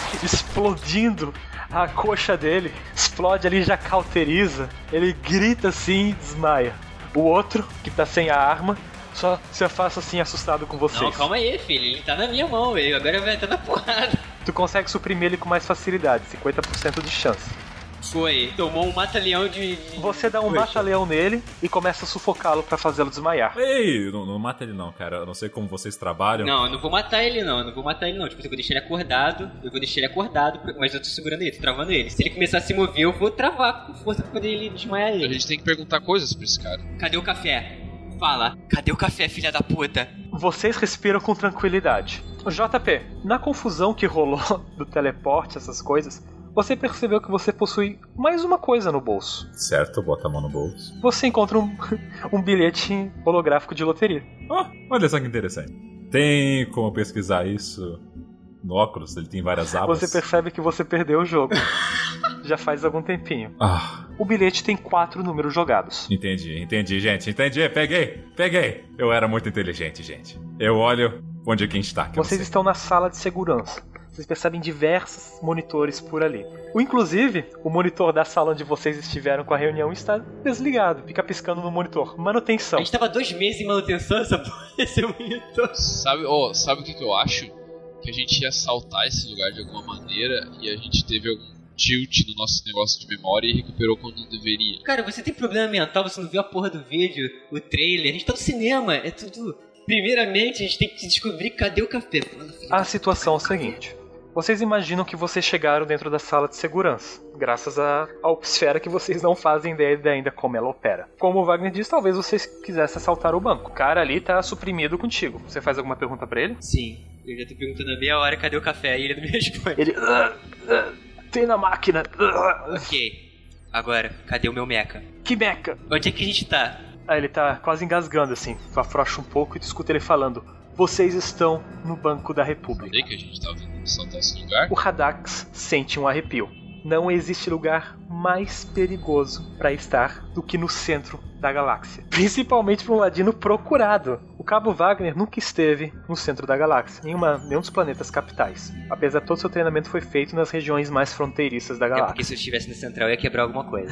explodindo a coxa dele, explode ali, já cauteriza, ele grita assim e desmaia. O outro, que tá sem a arma, só se afasta assim assustado com vocês. Não, calma aí, filho, ele tá na minha mão, velho, agora vai entrar na porrada. Tu consegue suprimir ele com mais facilidade, cinquenta por cento de chance. Foi, tomou um mata-leão de... Você dá um Poxa. mata-leão nele e começa a sufocá-lo pra fazê-lo desmaiar. Ei, não, não mata ele não, cara. Eu não sei como vocês trabalham. Não, eu não vou matar ele não, eu não vou matar ele não. Tipo, eu vou deixar ele acordado, eu vou deixar ele acordado, mas eu tô segurando ele, tô travando ele. Se ele começar a se mover, eu vou travar com força pra poder ele desmaiar ele. A gente tem que perguntar coisas pra esse cara. Cadê o café? Fala, cadê o café, filha da puta? Vocês respiram com tranquilidade. J P, na confusão que rolou do teleporte, essas coisas, você percebeu que você possui mais uma coisa no bolso. Certo, bota a mão no bolso. Você encontra um, um bilhete holográfico de loteria. Oh, olha só que interessante. Tem como pesquisar isso no óculos? Ele tem várias abas. Você percebe que você perdeu o jogo. Já faz algum tempinho. Ah. O bilhete tem quatro números jogados. Entendi, entendi, gente. Entendi, peguei, peguei. Eu era muito inteligente, gente. Eu olho onde é que a gente tá. Que Vocês estão na sala de segurança. Vocês percebem diversos monitores por ali. O, inclusive, o monitor da sala onde vocês estiveram com a reunião está desligado. Fica piscando no monitor. Manutenção. A gente tava dois meses em manutenção, essa porra, esse monitor. Sabe, oh, sabe o que, que eu acho? Que a gente ia assaltar esse lugar de alguma maneira e a gente teve algum tilt no nosso negócio de memória e recuperou quando não deveria. Cara, você tem problema mental, você não viu a porra do vídeo, o trailer, a gente tá no cinema, é tudo... Primeiramente, a gente tem que descobrir cadê o café. A situação é a seguinte. Vocês imaginam que vocês chegaram dentro da sala de segurança, graças à esfera que vocês não fazem ideia ainda como ela opera. Como o Wagner disse, talvez vocês quisessem assaltar o banco. O cara ali tá suprimido contigo. Você faz alguma pergunta pra ele? Sim, eu já tô perguntando há meia hora cadê o café e ele não me responde. Ele... Uh, uh, tem na máquina. Uh. Ok, agora, cadê o meu mecha? Que mecha? Onde é que a gente tá? Ah, ele tá quase engasgando assim. Tu afrouxa um pouco e tu escuta ele falando: vocês estão no Banco da República. Falei que a gente tava tentando assaltar esse lugar. O Radax sente um arrepio. Não existe lugar mais perigoso para estar do que no centro da galáxia. Principalmente para um ladino procurado. O Cabo Wagner nunca esteve no centro da galáxia, em uma, nenhum dos planetas capitais. Apesar de todo o seu treinamento foi feito nas regiões mais fronteiriças da É galáxia. porque se eu estivesse no central eu ia quebrar alguma coisa.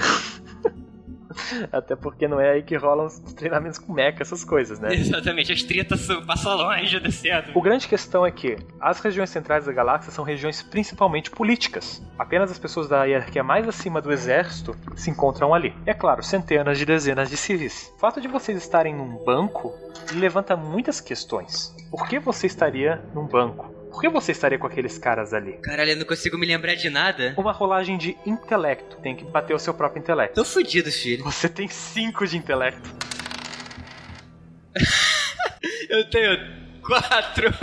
Até porque não é aí que rolam os treinamentos com mecha, essas coisas, né? Exatamente, as tretas passam longe do centro. O grande questão é que as regiões centrais da galáxia são regiões principalmente políticas. Apenas as pessoas da hierarquia mais acima do exército se encontram ali. E é claro, centenas de dezenas de civis. O fato de vocês estarem num banco levanta muitas questões. Por que você estaria num banco? Por que você estaria com aqueles caras ali? Caralho, eu não consigo me lembrar de nada. Uma rolagem de intelecto. Tem que bater o seu próprio intelecto. Tô fudido, filho. Você tem cinco de intelecto. Eu tenho quatro.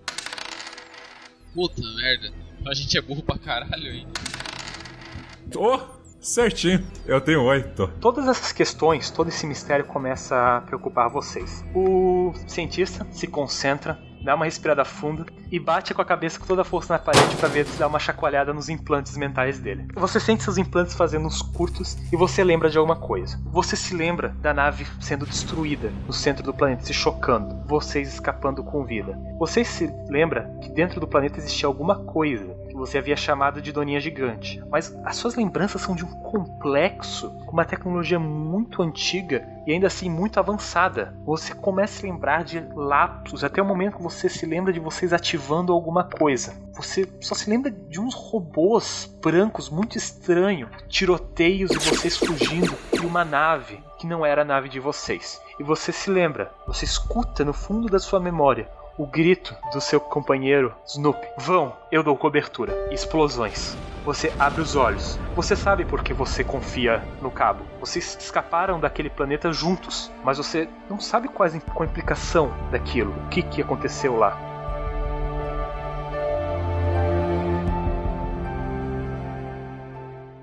Puta merda. A gente é burro pra caralho ainda. Oh, certinho. Eu tenho oito. Todas essas questões, todo esse mistério começa a preocupar vocês. O cientista se concentra, dá uma respirada funda e bate com a cabeça com toda a força na parede pra ver se dá uma chacoalhada nos implantes mentais dele. Você sente seus implantes fazendo uns curtos e você lembra de alguma coisa. Você se lembra da nave sendo destruída no centro do planeta, se chocando, vocês escapando com vida. Você se lembra que dentro do planeta existia alguma coisa que você havia chamado de Doninha Gigante. Mas as suas lembranças são de um complexo com uma tecnologia muito antiga e ainda assim muito avançada. Você começa a lembrar de lapsos até o momento que você se lembra de vocês ativando alguma coisa. Você só se lembra de uns robôs brancos muito estranhos, tiroteios e vocês fugindo de uma nave que não era a nave de vocês. E você se lembra, você escuta no fundo da sua memória o grito do seu companheiro Snoop. Vão, eu dou cobertura. Explosões. Você abre os olhos. Você sabe por que você confia no Cabo. Vocês escaparam daquele planeta juntos, mas você não sabe qual a implicação daquilo. O que, que aconteceu lá.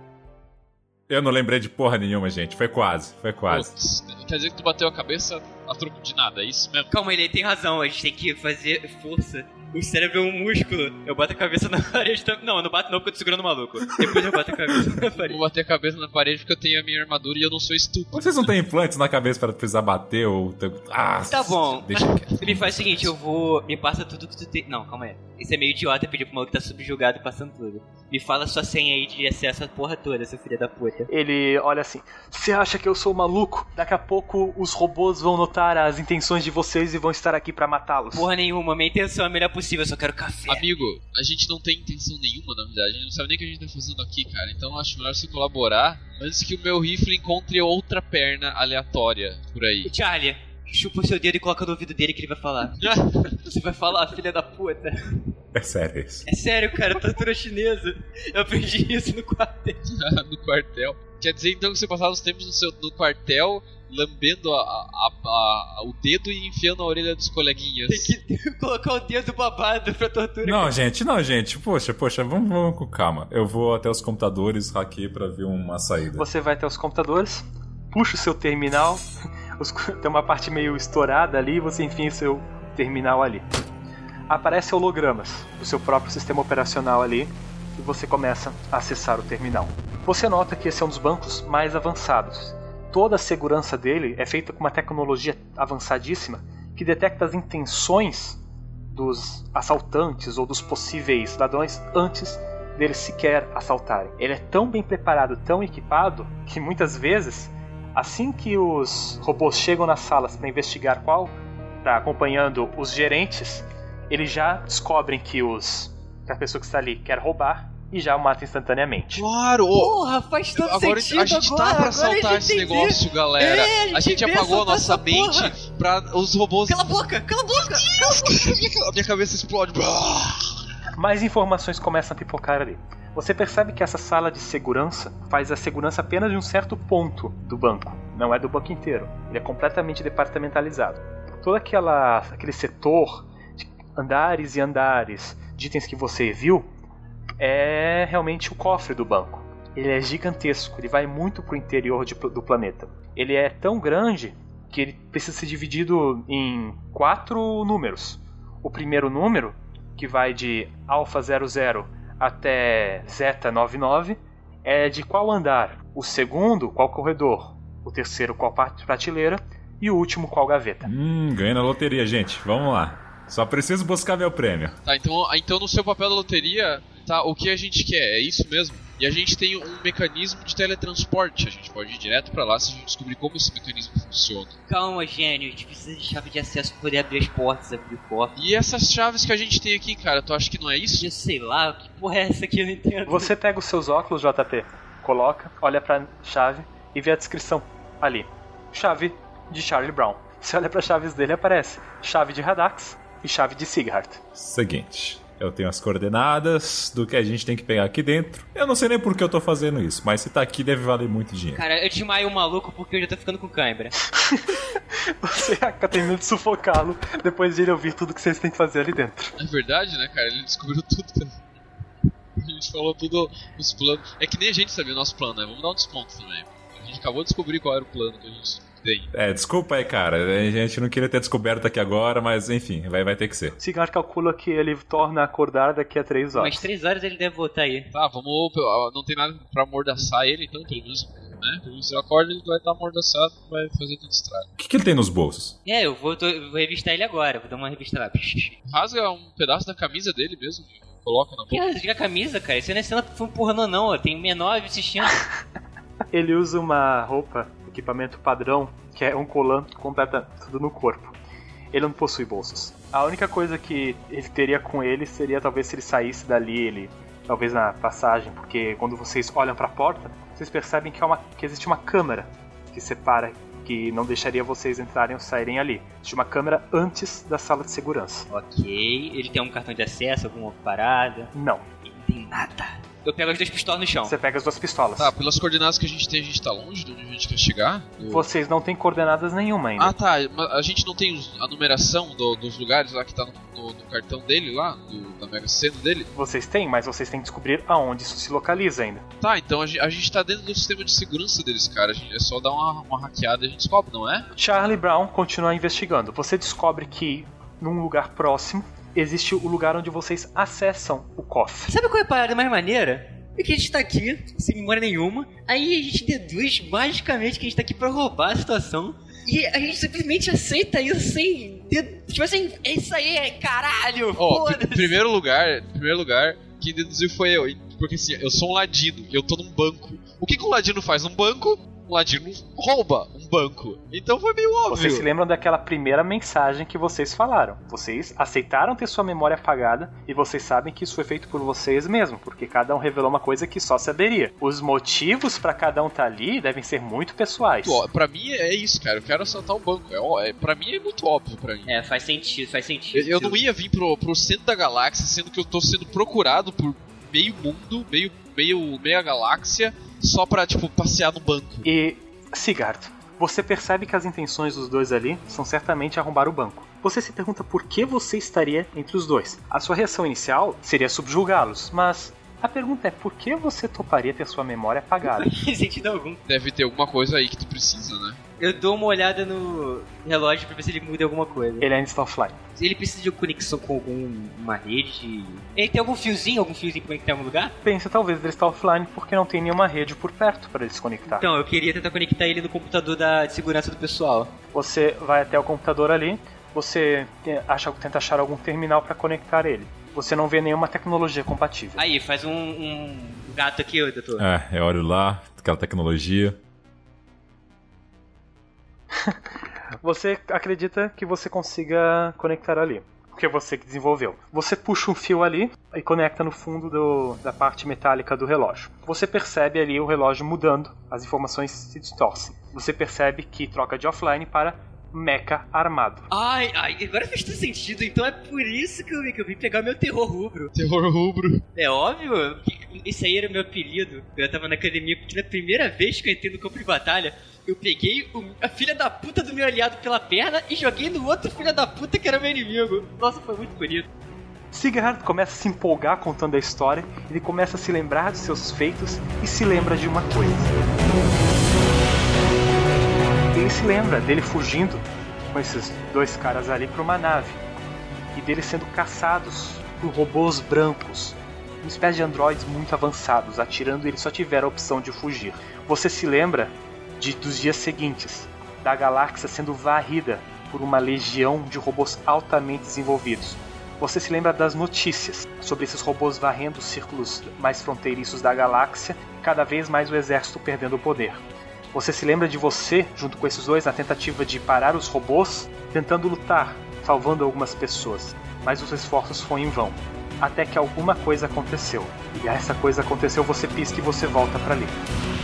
Eu não lembrei de porra nenhuma, gente. Foi quase, foi quase. Putz, quer dizer que tu bateu a cabeça a troco de nada, é isso mesmo? Calma, ele tem razão, a gente tem que fazer força. O cérebro é um músculo. Eu bato a cabeça na parede também. Não, eu não bato não porque eu tô segurando o maluco. Depois eu bato a cabeça na parede. Vou bater a cabeça na parede porque eu tenho a minha armadura e eu não sou estúpido. Vocês não têm implantes na cabeça pra precisar bater ou... Ah, tá bom. Deixa quieto. Me faz o seguinte, eu vou... Me passa tudo que tu tem... Não, calma aí. Isso é meio idiota pedir pro maluco que tá subjugado e passando tudo. Me fala sua senha aí de acesso à porra toda, seu filho da puta. Ele olha assim. Você acha que eu sou maluco? Daqui a pouco os robôs vão notar as intenções de vocês e vão estar aqui pra matá-los. Porra nenhuma, minha intenção é a melhor possível, eu só quero café. Amigo, a gente não tem intenção nenhuma, na verdade. A gente não sabe nem o que a gente tá fazendo aqui, cara. Então eu acho melhor você colaborar antes que o meu rifle encontre outra perna aleatória por aí. Charlie, chupa o seu dedo e coloca no ouvido dele que ele vai falar. Você vai falar, filha da puta. É sério isso. É sério, cara, tortura chinesa. Eu aprendi isso no quartel. No quartel. Quer dizer então que você passava os tempos no, seu, no quartel lambendo a, a, a, o dedo e enfiando a orelha dos coleguinhas. Tem que colocar o dedo babado pra tortura. Não, gente, não, gente. Poxa, poxa, vamos, vamos com calma. Eu vou até os computadores, hackeei pra ver uma saída. Você vai até os computadores, puxa o seu terminal, os, tem uma parte meio estourada ali, você enfia o seu terminal ali. Aparece hologramas do seu próprio sistema operacional ali e você começa a acessar o terminal. Você nota que esse é um dos bancos mais avançados. Toda a segurança dele é feita com uma tecnologia avançadíssima que detecta as intenções dos assaltantes ou dos possíveis ladrões antes deles sequer assaltarem. Ele é tão bem preparado, tão equipado, que muitas vezes, assim que os robôs chegam nas salas para investigar qual está acompanhando os gerentes, eles já descobrem que, os, que a pessoa que está ali quer roubar e já o mata instantaneamente. Claro! Porra, faz todo agora sentido a gente agora, tá pra agora soltar esse negócio, galera. É, a gente a gente vê apagou a soltar nossa essa mente porra. pra os robôs... Cala a boca, cala a boca, cala a boca. A minha cabeça explode. Mais informações começam a pipocar ali. Você percebe que essa sala de segurança faz a segurança apenas de um certo ponto do banco. Não é do banco inteiro. Ele é completamente departamentalizado. Todo aquela, aquele setor de andares e andares de itens que você viu é realmente o cofre do banco. Ele é gigantesco, ele vai muito para o interior de, do planeta. Ele é tão grande que ele precisa ser dividido em quatro números. O primeiro número, que vai de Alpha zero zero até Zeta noventa e nove, é de qual andar? O segundo, qual corredor? O terceiro, qual prateleira? E o último, qual gaveta? Hum, ganhei na loteria, gente. Vamos lá. Só preciso buscar meu prêmio. Tá, então, então no seu papel da loteria, tá, o que a gente quer, é isso mesmo? E a gente tem um mecanismo de teletransporte. A gente pode ir direto pra lá se a gente descobrir como esse mecanismo funciona. Calma, gênio, a gente precisa de chave de acesso pra poder abrir as portas, abrir portas. E essas chaves que a gente tem aqui, cara, tu acha que não é isso? Eu sei lá, que porra é essa que eu não entendo. Você pega os seus óculos, J P, coloca, olha pra chave e vê a descrição ali. Chave de Charlie Brown. Você olha pra chaves dele e aparece chave de Radax e chave de Sighart. Seguinte, eu tenho as coordenadas do que a gente tem que pegar aqui dentro. Eu não sei nem por que eu tô fazendo isso, mas se tá aqui deve valer muito dinheiro. Cara, eu desmaio um maluco porque eu já tô ficando com cãibra. Você acaba terminando de sufocá-lo depois de ele ouvir tudo que vocês têm que fazer ali dentro. É verdade, né, cara? Ele descobriu tudo. A gente falou tudo os planos. É que nem a gente sabia o nosso plano, né? Vamos dar um desconto também. A gente acabou de descobrir qual era o plano que a gente tem. É, desculpa aí, cara. A gente não queria ter descoberto aqui agora, mas enfim, vai, vai ter que ser. Sighart calcula que ele torna a acordar daqui a três horas. Mas três horas ele deve voltar aí. Tá, vamos... Não tem nada pra amordaçar ele, então, pelo menos... Né? Se eu acordo, ele vai estar amordaçado, vai fazer tudo estrago. O que, que ele tem nos bolsos? É, eu vou, tô, eu vou revistar ele agora, vou dar uma revistada. Rasga um pedaço da camisa dele mesmo, coloca na boca. Que rasga a camisa, cara? Isso não é cena que foi um pornô não, ó. Tem menor assistindo. Ele usa uma roupa, equipamento padrão, que é um colã completa tudo no corpo. Ele não possui bolsos. A única coisa que ele teria com ele seria talvez se ele saísse dali, ele talvez na passagem, porque quando vocês olham para a porta, vocês percebem que, é uma, que existe uma câmera que separa, que não deixaria vocês entrarem ou saírem ali. Existe uma câmera antes da sala de segurança. Ok, ele tem um cartão de acesso, alguma parada? Não. Ele não tem nada. Eu pego as duas pistolas no chão. Você pega as duas pistolas. Tá, pelas coordenadas que a gente tem, a gente tá longe de onde a gente quer chegar? Ou... Vocês não têm coordenadas nenhuma ainda. Ah, tá. A gente não tem a numeração do, dos lugares lá que tá no, no, no cartão dele lá, do, da Mega Sena dele? Vocês têm, mas vocês têm que descobrir aonde isso se localiza ainda. Tá, então a gente, a gente tá dentro do sistema de segurança deles, cara. A gente, é só dar uma, uma hackeada e a gente descobre, não é? Charlie Brown continua investigando. Você descobre que num lugar próximo existe o lugar onde vocês acessam o cofre. Sabe qual é a parada mais maneira? É que a gente tá aqui, sem memória nenhuma, aí a gente deduz magicamente que a gente tá aqui pra roubar a situação, e a gente simplesmente aceita isso sem... Tipo assim, é isso aí, é caralho, Ó, foda-se. em primeiro lugar, primeiro lugar, quem deduziu foi eu. Porque assim, eu sou um ladino, eu tô num banco. O que, que um ladino faz num banco? Um ladino rouba um banco. Então foi meio óbvio. Vocês se lembram daquela primeira mensagem que vocês falaram. Vocês aceitaram ter sua memória apagada e vocês sabem que isso foi feito por vocês mesmos, porque cada um revelou uma coisa que só saberia. Os motivos pra cada um tá ali devem ser muito pessoais. Ó, pra mim é isso, cara. Eu quero assaltar o banco. É, ó, é, pra mim é muito óbvio pra mim. É, faz sentido, faz sentido. Eu, eu não ia vir pro, pro centro da galáxia, sendo que eu tô sendo procurado por meio mundo, meio, meio, meia galáxia, só pra, tipo, passear no banco. E, Sigurd, você percebe que as intenções dos dois ali são certamente arrombar o banco. Você se pergunta por que você estaria entre os dois. A sua reação inicial seria subjugá-los, mas a pergunta é por que você toparia ter sua memória apagada? Não faz sentido algum. Deve ter alguma coisa aí que tu precisa, né? Eu dou uma olhada no relógio pra ver se ele muda alguma coisa. Ele ainda está offline. Ele precisa de conexão com alguma rede. Ele tem algum fiozinho, algum fiozinho pra conectar em algum lugar? Pensa, talvez ele está offline porque não tem nenhuma rede por perto para ele se conectar. Então, eu queria tentar conectar ele no computador da de segurança do pessoal. Você vai até o computador ali, você acha, tenta achar algum terminal para conectar ele. Você não vê nenhuma tecnologia compatível. Aí, faz um, um gato aqui, ô, doutor. É, eu olho lá, aquela tecnologia. Você acredita que você consiga conectar ali, porque você que desenvolveu. Você puxa um fio ali e conecta no fundo do, da parte metálica do relógio. Você percebe ali o relógio mudando, as informações se distorcem. Você percebe que troca de offline para mecha armado. Ai, ai, agora fez todo sentido. Então é por isso que eu, que eu vim pegar meu terror rubro. Terror rubro. É óbvio que esse aí era meu apelido. Eu tava na academia, porque na primeira vez que eu entrei no campo de batalha, eu peguei o, a filha da puta do meu aliado pela perna e joguei no outro filho da puta que era meu inimigo. Nossa, foi muito bonito. Sigurd começa a se empolgar contando a história, ele começa a se lembrar dos seus feitos e se lembra de uma coisa. Ele se lembra dele fugindo com esses dois caras ali para uma nave e deles sendo caçados por robôs brancos, uma espécie de androides muito avançados, atirando e eles só tiveram a opção de fugir. Você se lembra de, dos dias seguintes, da galáxia sendo varrida por uma legião de robôs altamente desenvolvidos. Você se lembra das notícias sobre esses robôs varrendo os círculos mais fronteiriços da galáxia, cada vez mais o exército perdendo o poder. Você se lembra de você, junto com esses dois, na tentativa de parar os robôs, tentando lutar, salvando algumas pessoas, mas os esforços foram em vão, até que alguma coisa aconteceu. E essa coisa aconteceu, você pisca e você volta pra ali.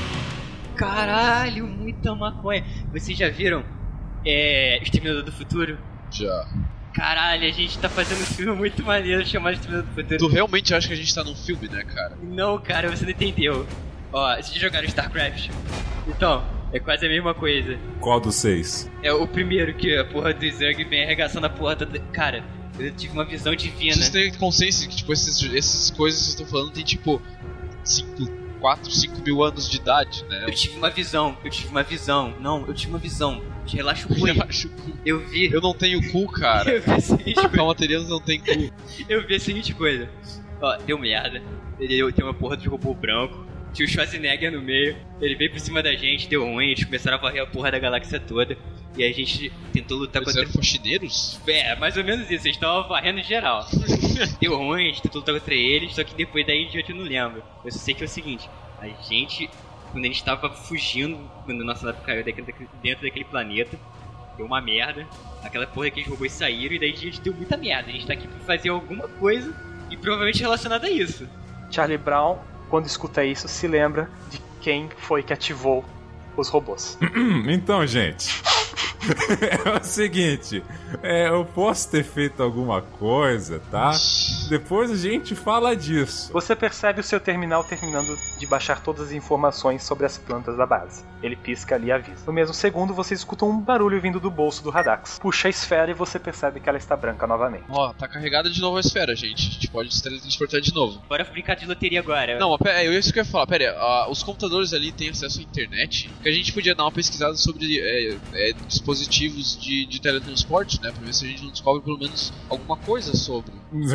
Caralho, muita maconha. Vocês já viram é, Exterminador do Futuro? Já. Caralho, a gente tá fazendo um filme muito maneiro chamado Exterminador do Futuro. Tu realmente acha que a gente tá num filme, né, cara? Não, cara, você não entendeu. Ó, vocês já jogaram StarCraft? Então, é quase a mesma coisa. Qual dos seis? É o primeiro que a porra do Zerg vem arregaçando a porra toda. Cara, eu tive uma visão divina. Vocês têm consciência que, tipo, esses, essas coisas que vocês estão falando tem, tipo, cinco, quatro, cinco mil anos de idade, né? Eu tive uma visão, eu tive uma visão. Não, eu tive uma visão. Relaxa o cu. Relaxa o cu. Eu vi. Eu não tenho cu, cara. Eu vi a seguinte coisa. Calmaterianos não tem cu. Eu vi a seguinte coisa. Ó, deu merda. Ele tem uma porra de robô branco. Tinha o Schwarzenegger no meio, ele veio por cima da gente, deu ruim, eles começaram a varrer a porra da galáxia toda. E a gente tentou lutar contra... Eles eram faxineiros? É, mais ou menos isso, eles estavam varrendo em geral. Deu ruim, a gente tentou lutar contra eles, só que depois daí em diante eu não lembro. Eu só sei que é o seguinte, a gente, quando a gente tava fugindo, quando a nossa nave caiu dentro daquele planeta, deu uma merda, aquela porra que os robôs saíram e daí a gente deu muita merda. A gente tá aqui pra fazer alguma coisa e provavelmente relacionada a isso. Charlie Brown, quando escuta isso, se lembra de quem foi que ativou os robôs. Então, gente, é o seguinte, é, eu posso ter feito alguma coisa, tá? Depois a gente fala disso. Você percebe o seu terminal terminando de baixar todas as informações sobre as plantas da base. Ele pisca ali e avisa. No mesmo segundo, você escuta um barulho vindo do bolso do Radax. Puxa a esfera e você percebe que ela está branca novamente. Ó, tá carregada de novo a esfera, gente. A gente pode se teletransportar de novo. Bora brincar de loteria agora. Não, pera, eu isso que eu ia falar. Pera aí, uh, os computadores ali têm acesso à internet? Que a gente podia dar uma pesquisada sobre é, é, dispositivos de, de teletransporte, né? Pra ver se a gente não descobre pelo menos alguma coisa sobre.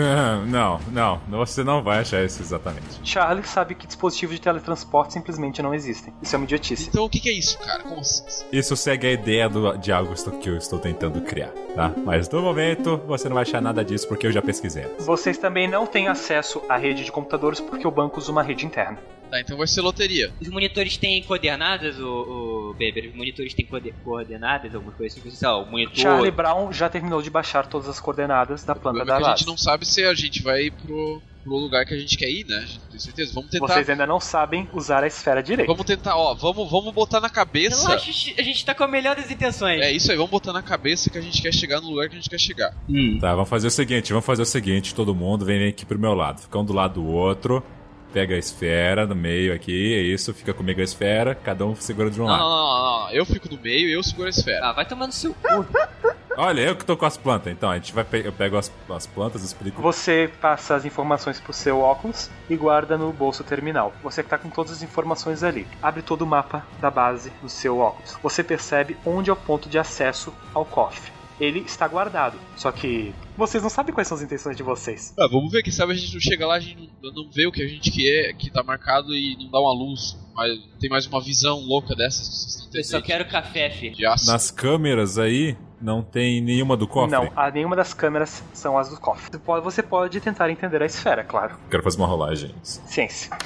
Não, não, você não vai achar isso exatamente. Charlie sabe que dispositivos de teletransporte simplesmente não existem. Isso é uma idiotice. Então o que, que é isso, cara? Como assim? Isso segue a ideia do, de algo que eu estou tentando criar, tá? Mas no momento você não vai achar nada disso porque eu já pesquisei. Vocês também não têm acesso à rede de computadores porque o banco usa uma rede interna. Tá, então vai ser loteria. Os monitores têm coordenadas, o, o Beber? Os monitores têm coordenadas, alguma coisa assim? Sei lá, o monitor... Charlie Brown já terminou de baixar todas as coordenadas da planta da base. base. A gente não sabe se a gente vai pro... pro lugar que a gente quer ir, né? Tenho certeza. Vamos tentar. Vocês ainda não sabem usar a esfera direito. Vamos tentar, ó, vamos, vamos botar na cabeça. Eu acho que a gente tá com a melhor das intenções. É isso aí, vamos botar na cabeça que a gente quer chegar no lugar que a gente quer chegar. Hum. Tá, vamos fazer o seguinte, vamos fazer o seguinte, todo mundo vem aqui pro meu lado. Fica um do lado do outro, pega a esfera no meio aqui, é isso, fica comigo a esfera, cada um segura de um não, lado. Não, não, não, não, eu fico no meio e eu seguro a esfera. Ah, vai tomando seu cu. Olha, eu que tô com as plantas, então a gente vai pe- eu pego as, as plantas e explico. Você passa as informações pro seu óculos e guarda no bolso terminal. Você que tá com todas as informações ali. Abre todo o mapa da base no seu óculos. Você percebe onde é o ponto de acesso ao cofre. Ele está guardado, só que vocês não sabem quais são as intenções de vocês. Ah, vamos ver, quem sabe a gente não chega lá, a gente não, não vê o que a gente quer, que tá marcado e não dá uma luz. Mas tem mais uma visão louca dessas que vocês não têm. Eu só quero café, filho. Nas câmeras aí, não tem nenhuma do cofre? Não, a nenhuma das câmeras são as do cofre. Você pode, você pode tentar entender a esfera, claro. Quero fazer uma rolagem. Ciência.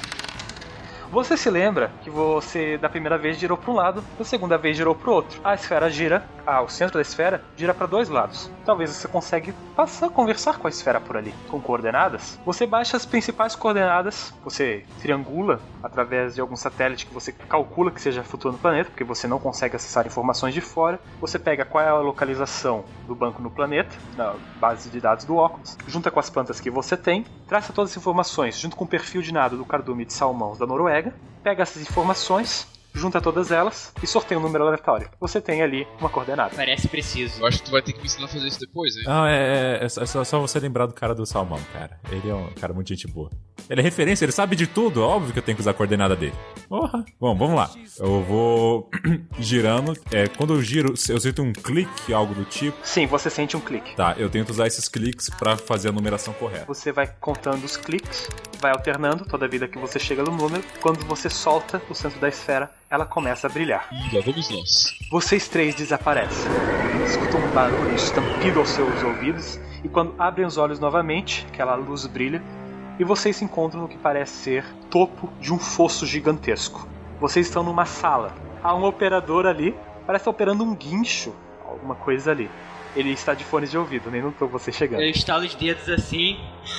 Você se lembra que você da primeira vez girou para um lado, da segunda vez girou para o outro. A esfera gira, ah, o centro da esfera gira para dois lados. Talvez você consiga passar, conversar com a esfera por ali. Com coordenadas, você baixa as principais coordenadas, você triangula através de algum satélite que você calcula que seja flutuando no planeta, porque você não consegue acessar informações de fora. Você pega qual é a localização do banco no planeta, na base de dados do óculos, junta com as plantas que você tem, traça todas as informações junto com o perfil de nado do cardume de salmões da Noruega, pega essas informações, junta todas elas e sorteia um número aleatório. Você tem ali uma coordenada. Parece preciso. Eu acho que tu vai ter que me ensinar a fazer isso depois, hein? Não, é, é, é só, só você lembrar do cara do salmão, cara. Ele é um cara muito gente boa. Ele é referência, ele sabe de tudo. Óbvio que eu tenho que usar a coordenada dele. Porra. Bom, vamos lá. Eu vou girando. É, quando eu giro, eu sinto um clique, algo do tipo. Sim, você sente um clique. Tá, eu tento usar esses cliques pra fazer a numeração correta. Você vai contando os cliques, vai alternando toda a vida que você chega no número. Quando você solta o centro da esfera, ela começa a brilhar. E lá vamos nós. Vocês três desaparecem. Escutam um barulho estampido aos seus ouvidos. E quando abrem os olhos novamente, aquela luz brilha. E vocês se encontram no que parece ser topo de um fosso gigantesco. Vocês estão numa sala. Há um operador ali, parece estar operando um guincho, alguma coisa ali. Ele está de fones de ouvido, nem notou você chegando. Eu estalo os dedos assim.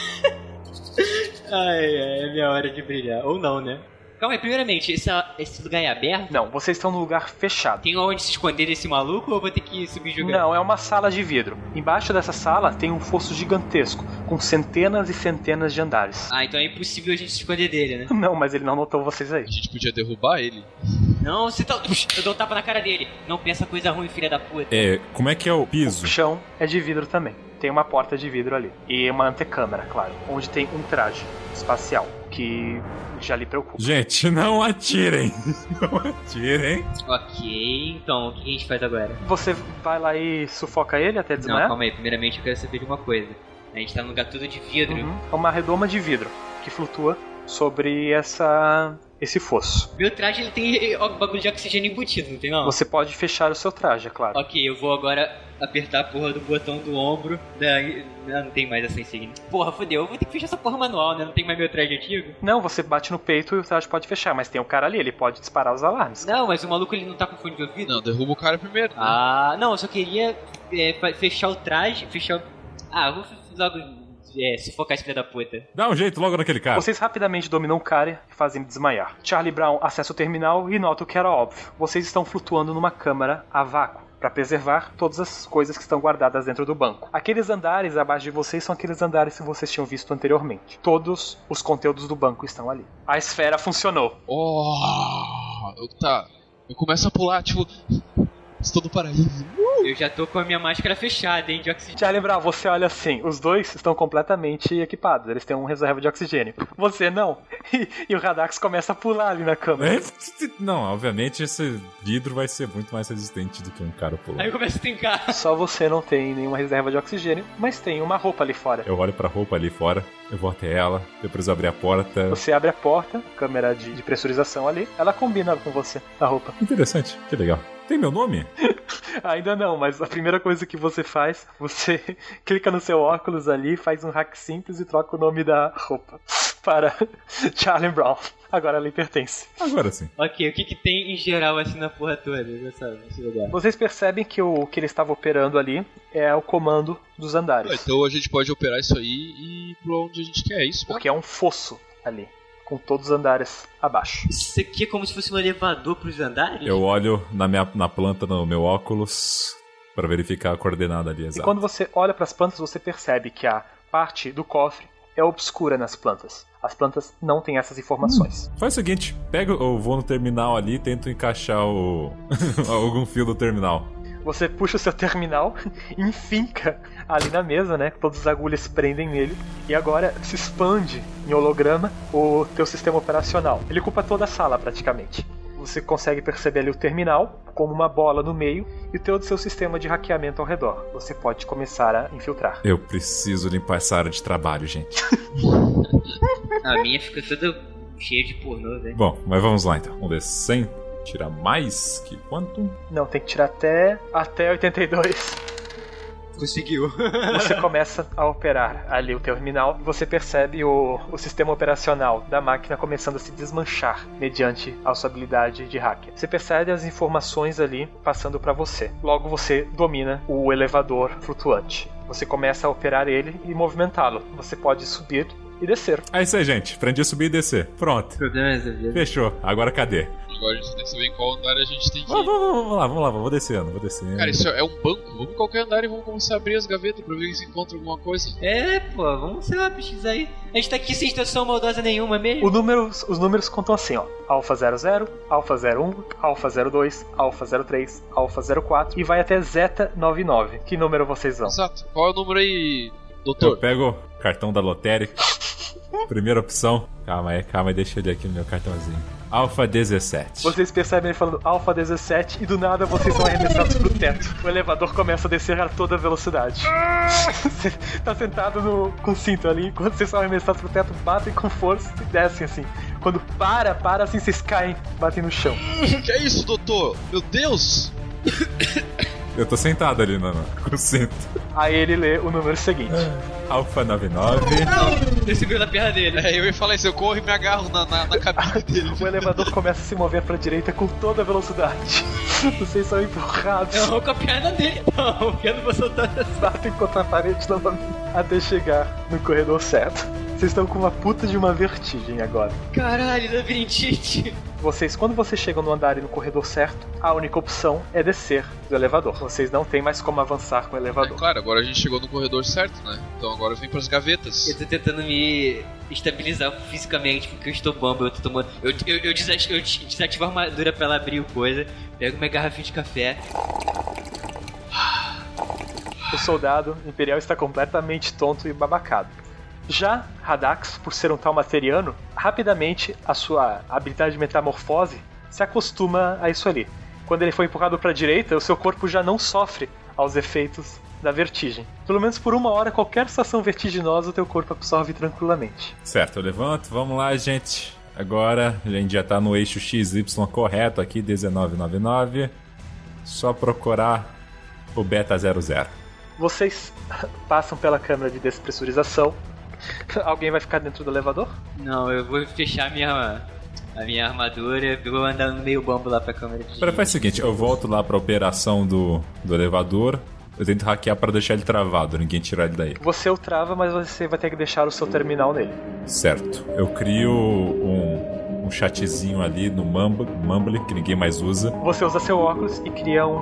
Ai, ai, é minha hora de brilhar. Ou não, né? Calma aí, primeiramente, esse, esse lugar é aberto? Não, vocês estão num lugar fechado. Tem onde se esconder desse maluco ou eu vou ter que subjugar? Não, é uma sala de vidro. Embaixo dessa sala tem um fosso gigantesco, com centenas e centenas de andares. Ah, então é impossível a gente se esconder dele, né? Não, mas ele não notou vocês aí. A gente podia derrubar ele. Não, você tá... Eu dou um tapa na cara dele. Não pensa coisa ruim, filha da puta. É, como é que é o piso? O chão é de vidro também. Tem uma porta de vidro ali. E uma antecâmara, claro. Onde tem um traje espacial. Que já lhe preocupa. Gente, não atirem. Não atirem. Ok, então, o que a gente faz agora? Você vai lá e sufoca ele até desmaiar? Não, calma aí. Primeiramente eu quero saber de uma coisa. A gente tá num lugar todo de vidro. Uhum. É uma redoma de vidro que flutua sobre essa... esse fosso. Meu traje ele tem ó, bagulho de oxigênio embutido, não tem não? Você pode fechar o seu traje, é claro. Ok, eu vou agora apertar a porra do botão do ombro. Da... Não, não tem mais essa insígnia. Porra, fodeu, eu vou ter que fechar essa porra manual, né? Não tem mais meu traje antigo? Não, você bate no peito e o traje pode fechar, mas tem um cara ali, ele pode disparar os alarmes. Não, mas o maluco ele não tá com fone de ouvido? Não, derruba o cara primeiro. Né? Ah, não, eu só queria é, fechar o traje, fechar o... Ah, eu vou logo... É, sufocar esse filho da puta. Dá um jeito logo naquele cara. Vocês rapidamente dominam o cara e fazem desmaiar. Charlie Brown acessa o terminal e nota o que era óbvio. Vocês estão flutuando numa câmara a vácuo. para preservar todas as coisas que estão guardadas dentro do banco. Aqueles andares abaixo de vocês são aqueles andares que vocês tinham visto anteriormente. Todos os conteúdos do banco estão ali. A esfera funcionou. Oh, eu, tá. Eu começo a pular, tipo... Estou no paraíso. Eu já tô com a minha máscara fechada, hein, de oxigênio. Charlie Brown, você olha assim, os dois estão completamente equipados, eles têm um reserva de oxigênio. Você não. E, e o Radax começa a pular ali na cama. É? Não, obviamente esse vidro vai ser muito mais resistente do que um cara pular. Aí eu começo a trincar. Só você não tem nenhuma reserva de oxigênio, mas tem uma roupa ali fora. Eu olho pra roupa ali fora, eu vou até ela, depois eu abro a porta. Você abre a porta, câmera de, de pressurização ali, ela combina com você, a roupa. Interessante, que legal. Tem meu nome? Ainda não, mas a primeira coisa que você faz, você clica no seu óculos ali, faz um hack simples e troca o nome da roupa para Charlie Brown. Agora ela lhe pertence. Agora sim. Ok, o que que tem em geral assim na porra toda, nessa, nesse lugar? Vocês percebem que o que ele estava operando ali é o comando dos andares. Ah, então a gente pode operar isso aí e ir pra onde a gente quer, é isso? Porque é um fosso ali, com todos os andares abaixo. Isso aqui é como se fosse um elevador pros andares? Eu olho na, minha, na planta no meu óculos para verificar a coordenada ali exata. E quando você olha para as plantas, você percebe que a parte do cofre é obscura nas plantas. As plantas não têm essas informações. Hum, faz o seguinte, pego, eu vou no terminal ali e tento encaixar o algum fio do terminal. Você puxa o seu terminal e enfinca ali na mesa, né? Todas as agulhas prendem nele. E agora se expande em holograma o teu sistema operacional. Ele ocupa toda a sala praticamente. Você consegue perceber ali o terminal como uma bola no meio e todo o seu sistema de hackeamento ao redor. Você pode começar a infiltrar. Eu preciso limpar essa área de trabalho, gente. A minha fica toda cheia de pornô, né? Bom, mas vamos lá então. Um D cem. Tirar mais que quanto? Não, tem que tirar até, até oitenta e dois. Conseguiu. Você começa a operar ali o terminal e você percebe o, o sistema operacional da máquina começando a se desmanchar mediante a sua habilidade de hacker. Você percebe as informações ali passando para você. Logo você domina o elevador flutuante. Você começa a operar ele e movimentá-lo. Você pode subir e descer. É isso aí, gente. Aprendi a subir e descer. Pronto. Problema resolvido. Fechou. Agora cadê? Agora a gente tem que saber em qual andar a gente tem que ir. Vamos, vamos, vamos lá, vamos lá, vou descendo, vou descendo. Cara, isso é um banco. Vamos em qualquer andar e vamos começar a abrir as gavetas pra ver se encontra alguma coisa. É, pô, vamos, sei lá, pesquisar aí. A gente tá aqui sem situação maldosa nenhuma mesmo. O número, os números contam assim, ó. Alfa zero zero, Alfa zero um, Alfa zero dois, Alfa zero três, Alfa zero quatro e vai até Zeta noventa e nove. Que número vocês vão? Exato. Qual é o número aí, doutor? Eu pego o cartão da lotérica. Primeira opção. Calma aí, calma aí, deixa eu ler aqui no meu cartãozinho. Alfa dezessete. Vocês percebem ele falando Alfa dezessete e do nada vocês são arremessados pro teto. O elevador começa a descer a toda velocidade. Você tá sentado no, com o cinto ali, enquanto vocês são arremessados pro teto, batem com força e descem assim. Quando para, para assim, vocês caem, batem no chão. Que é isso, doutor? Meu Deus! Eu tô sentado ali no, no, com o cinto. Aí ele lê o número seguinte. Alfa noventa e nove. Não! Eu seguro na perna dele. É, eu ia falar isso, eu corro e me agarro na, na, na cabine dele. O elevador começa a se mover pra direita com toda a velocidade. Vocês são empurrados. Eu vou com a perna dele. Não, eu não vou soltar essa. Batem contra a parede novamente até chegar no corredor certo. Vocês estão com uma puta de uma vertigem agora. Caralho, labirintite. Vocês, quando vocês chegam no andar e no corredor certo, a única opção é descer do elevador. Vocês não tem mais como avançar com o elevador. É claro, agora a gente chegou no corredor certo, né? Então agora vem pras gavetas. Eu tô tentando me estabilizar fisicamente porque eu estou bomba, eu tô tomando. Eu, eu, eu, desativo, eu desativo a armadura pra ela abrir o coisa, pego minha garrafinha de café. O soldado imperial está completamente tonto e babacado. Já Radax, por ser um talmateriano, rapidamente a sua habilidade de metamorfose se acostuma a isso ali. Quando ele foi empurrado para a direita, o seu corpo já não sofre aos efeitos da vertigem. Pelo menos por uma hora, qualquer situação vertiginosa o teu corpo absorve tranquilamente. Certo, eu levanto, vamos lá, gente. Agora a gente já tá no eixo X Y correto aqui, dezenove noventa e nove. Só procurar o Beta zero zero. Vocês passam pela câmara de despressurização. Alguém vai ficar dentro do elevador? Não, eu vou fechar minha, a minha armadura e vou andar no meio bombo lá pra câmera de... Pera, faz o seguinte, eu volto lá pra operação do, do elevador. Eu tento hackear pra deixar ele travado, ninguém tirar ele daí. Você o trava, mas você vai ter que deixar o seu terminal nele. Certo. Eu crio um, um chatzinho ali no Mumble, Mumble, que ninguém mais usa. Você usa seu óculos e cria um,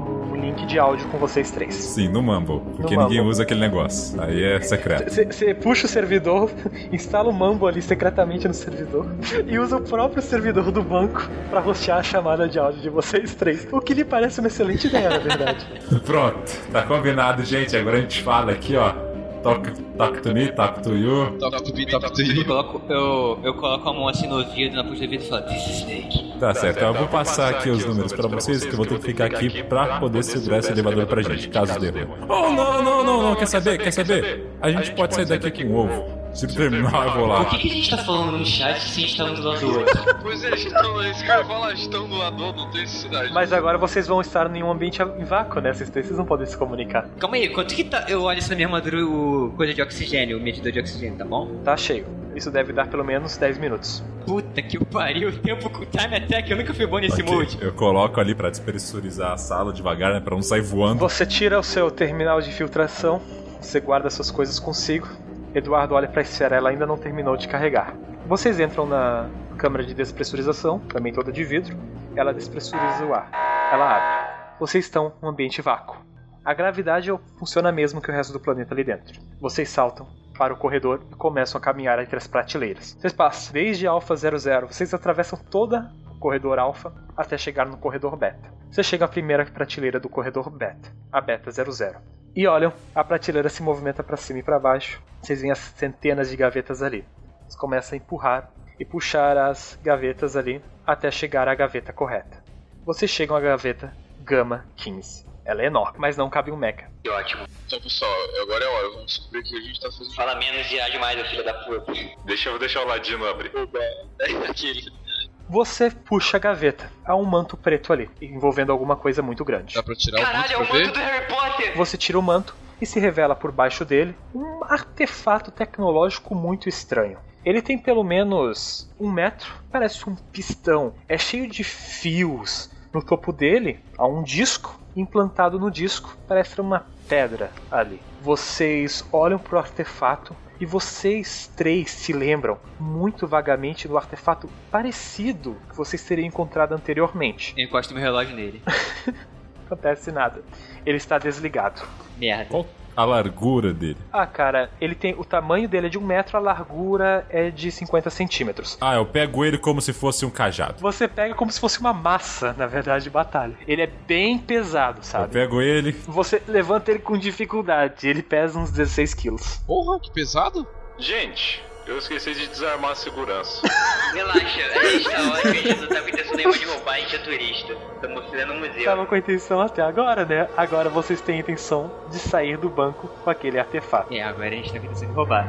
um link de áudio com vocês três. Sim, no Mumble, porque No ninguém Mumble. usa aquele negócio. Aí é secreto. Você puxa o servidor, instala o Mumble ali secretamente no servidor e usa o próprio servidor do banco pra hostear a chamada de áudio de vocês três. O que lhe parece uma excelente ideia, na verdade. Pronto, tá combinado, gente. Agora a gente fala aqui, ó. Talk, talk to me, talk to you. Talk to me, talk to Eu you. coloco, eu, eu coloco a mão assim no ouvido, na ponta do ouvido e falo, this is Snake. Tá certo, então eu vou passar aqui os números pra vocês, que eu vou ter que ficar aqui pra poder segurar esse elevador pra gente, caso dê ruim. Oh, não, não, não, não, quer saber, quer saber? A gente pode sair daqui com ovo. Se terminar, eu vou lá. Por que, que a gente tá falando no chat se a gente tá um do lado do outro? Pois é, estão, esse cara fala, estão do lado, não tem necessidade. Mas agora vocês vão estar em um ambiente em vácuo, né? Vocês, vocês não podem se comunicar. Calma aí, quanto que tá? Eu olho isso na minha armadura, o coisa de oxigênio, o medidor de oxigênio, tá bom? Tá cheio. Isso deve dar pelo menos dez minutos. Puta que pariu, tempo com time attack, eu nunca fui bom nesse Ok, mode. eu coloco ali pra despressurizar a sala devagar, né? Pra não sair voando. Você tira o seu terminal de filtração, você guarda suas coisas consigo. Eduardo olha pra esfera, ela ainda não terminou de carregar. Vocês entram na câmara de despressurização, também toda de vidro. Ela despressuriza o ar. Ela abre. Vocês estão num ambiente vácuo. A gravidade funciona mesmo que o resto do planeta ali dentro. Vocês saltam para o corredor e começam a caminhar entre as prateleiras. Vocês passam desde Alpha zero zero, vocês atravessam toda o corredor Alpha até chegar no corredor Beta. Você chega à primeira prateleira do corredor Beta, a Beta zero zero. E olham, a prateleira se movimenta para cima e para baixo. Vocês veem as centenas de gavetas ali. Vocês começam a empurrar e puxar as gavetas ali até chegar à gaveta correta. Vocês chegam à gaveta Gama quinze. Ela é enorme, mas não cabe um mecha. Que ótimo. Então, pessoal, agora é a hora, vamos descobrir o que a gente tá fazendo. Fala menos e age mais, meu filho da puta. Deixa eu deixar o Ladino abrir. Aquele. Você puxa a gaveta. Há um manto preto ali, envolvendo alguma coisa muito grande. Dá pra tirar Caralho, é o o manto pra manto ver? do Harry Potter! Você tira o manto e se revela por baixo dele um artefato tecnológico muito estranho. Ele tem pelo menos um metro, parece um pistão. É cheio de fios. No topo dele há um disco. Implantado no disco, parece uma pedra ali. Vocês olham pro artefato e vocês três se lembram muito vagamente do artefato parecido que vocês teriam encontrado anteriormente. Eu encosto meu relógio nele. Não acontece nada. Ele está desligado. Merda. Qual a largura dele? Ah, cara, ele tem o tamanho dele é de um metro, a largura é de cinquenta centímetros. Ah, eu pego ele como se fosse um cajado. Você pega como se fosse uma massa, na verdade, de batalha. Ele é bem pesado, Eu sabe? pego ele. Você levanta ele com dificuldade. Ele pesa uns dezesseis quilos. Porra, que pesado. Gente, eu esqueci de desarmar a segurança. Relaxa, a gente tá ótimo, a gente não tá com intenção nenhuma de roubar, a gente é turista. Estamos fazendo um museu. Tava com a intenção até agora, né? Agora vocês têm a intenção de sair do banco com aquele artefato. É, agora a gente tá com intenção de roubar.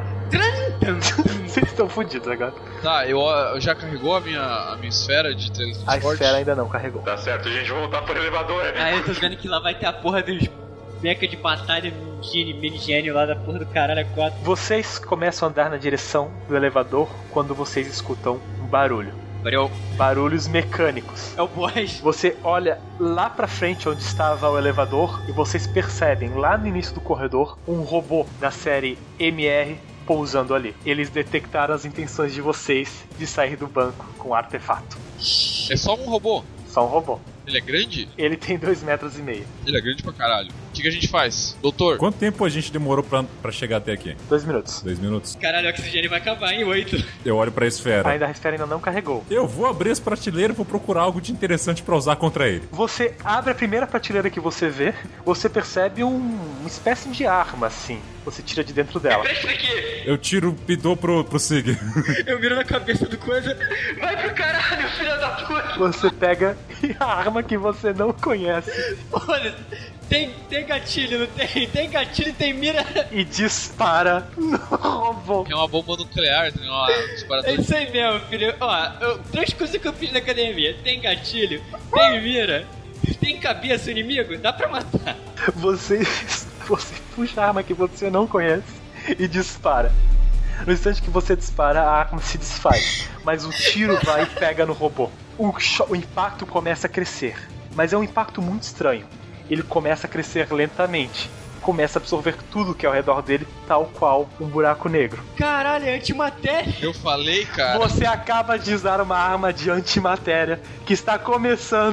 Vocês estão fodidos agora. Tá, eu, eu já carregou a minha, a minha esfera de A teletransporte? esfera ainda não carregou. Tá certo, gente, voltar pro elevador. Ah, eu tô vendo que lá vai ter a porra dos mecha de batalha de minigênio lá da porra do caralho quatro. Vocês começam a andar na direção do elevador quando vocês escutam um barulho. Valeu. Barulhos mecânicos. É o boss. Você olha lá pra frente onde estava o elevador e vocês percebem lá no início do corredor um robô da série M R pousando ali. Eles detectaram as intenções de vocês de sair do banco com o artefato. É só um robô. Só um robô. Ele é grande? Ele tem dois metros e meio. Ele é grande pra caralho. O que, que a gente faz? Doutor, Quanto tempo a gente demorou pra, pra chegar até aqui? Dois minutos. Dois minutos? Caralho, o oxigênio vai acabar em oito. Eu olho pra esfera. Ainda a esfera ainda não carregou. Eu vou abrir as prateleiras e vou procurar algo de interessante pra usar contra ele. Você abre a primeira prateleira que você vê, você percebe um, uma espécie de arma, assim. Você tira de dentro dela. Presta isso aqui! Eu tiro e dou pro, pro Sig. Eu miro na cabeça do coisa. Vai pro caralho, filho da puta! Você pega a arma que você não conhece Olha, tem, tem gatilho, não tem? Tem gatilho e tem mira. e dispara no robô. que é uma bomba nuclear, tem uma É disparador. isso aí mesmo, filho. Ó, eu, três coisas que eu fiz na academia: tem gatilho, tem mira, tem cabeça inimigo, dá pra matar. Você, você puxa a arma que você não conhece e dispara. No instante que você dispara, a arma se desfaz, mas o tiro vai e pega no robô. O, cho- o impacto começa a crescer, mas é um impacto muito estranho. Ele começa a crescer lentamente, começa a absorver tudo que é ao redor dele, tal qual um buraco negro. Caralho, é antimatéria. Eu falei, cara. Você acaba de usar uma arma de antimatéria que está começando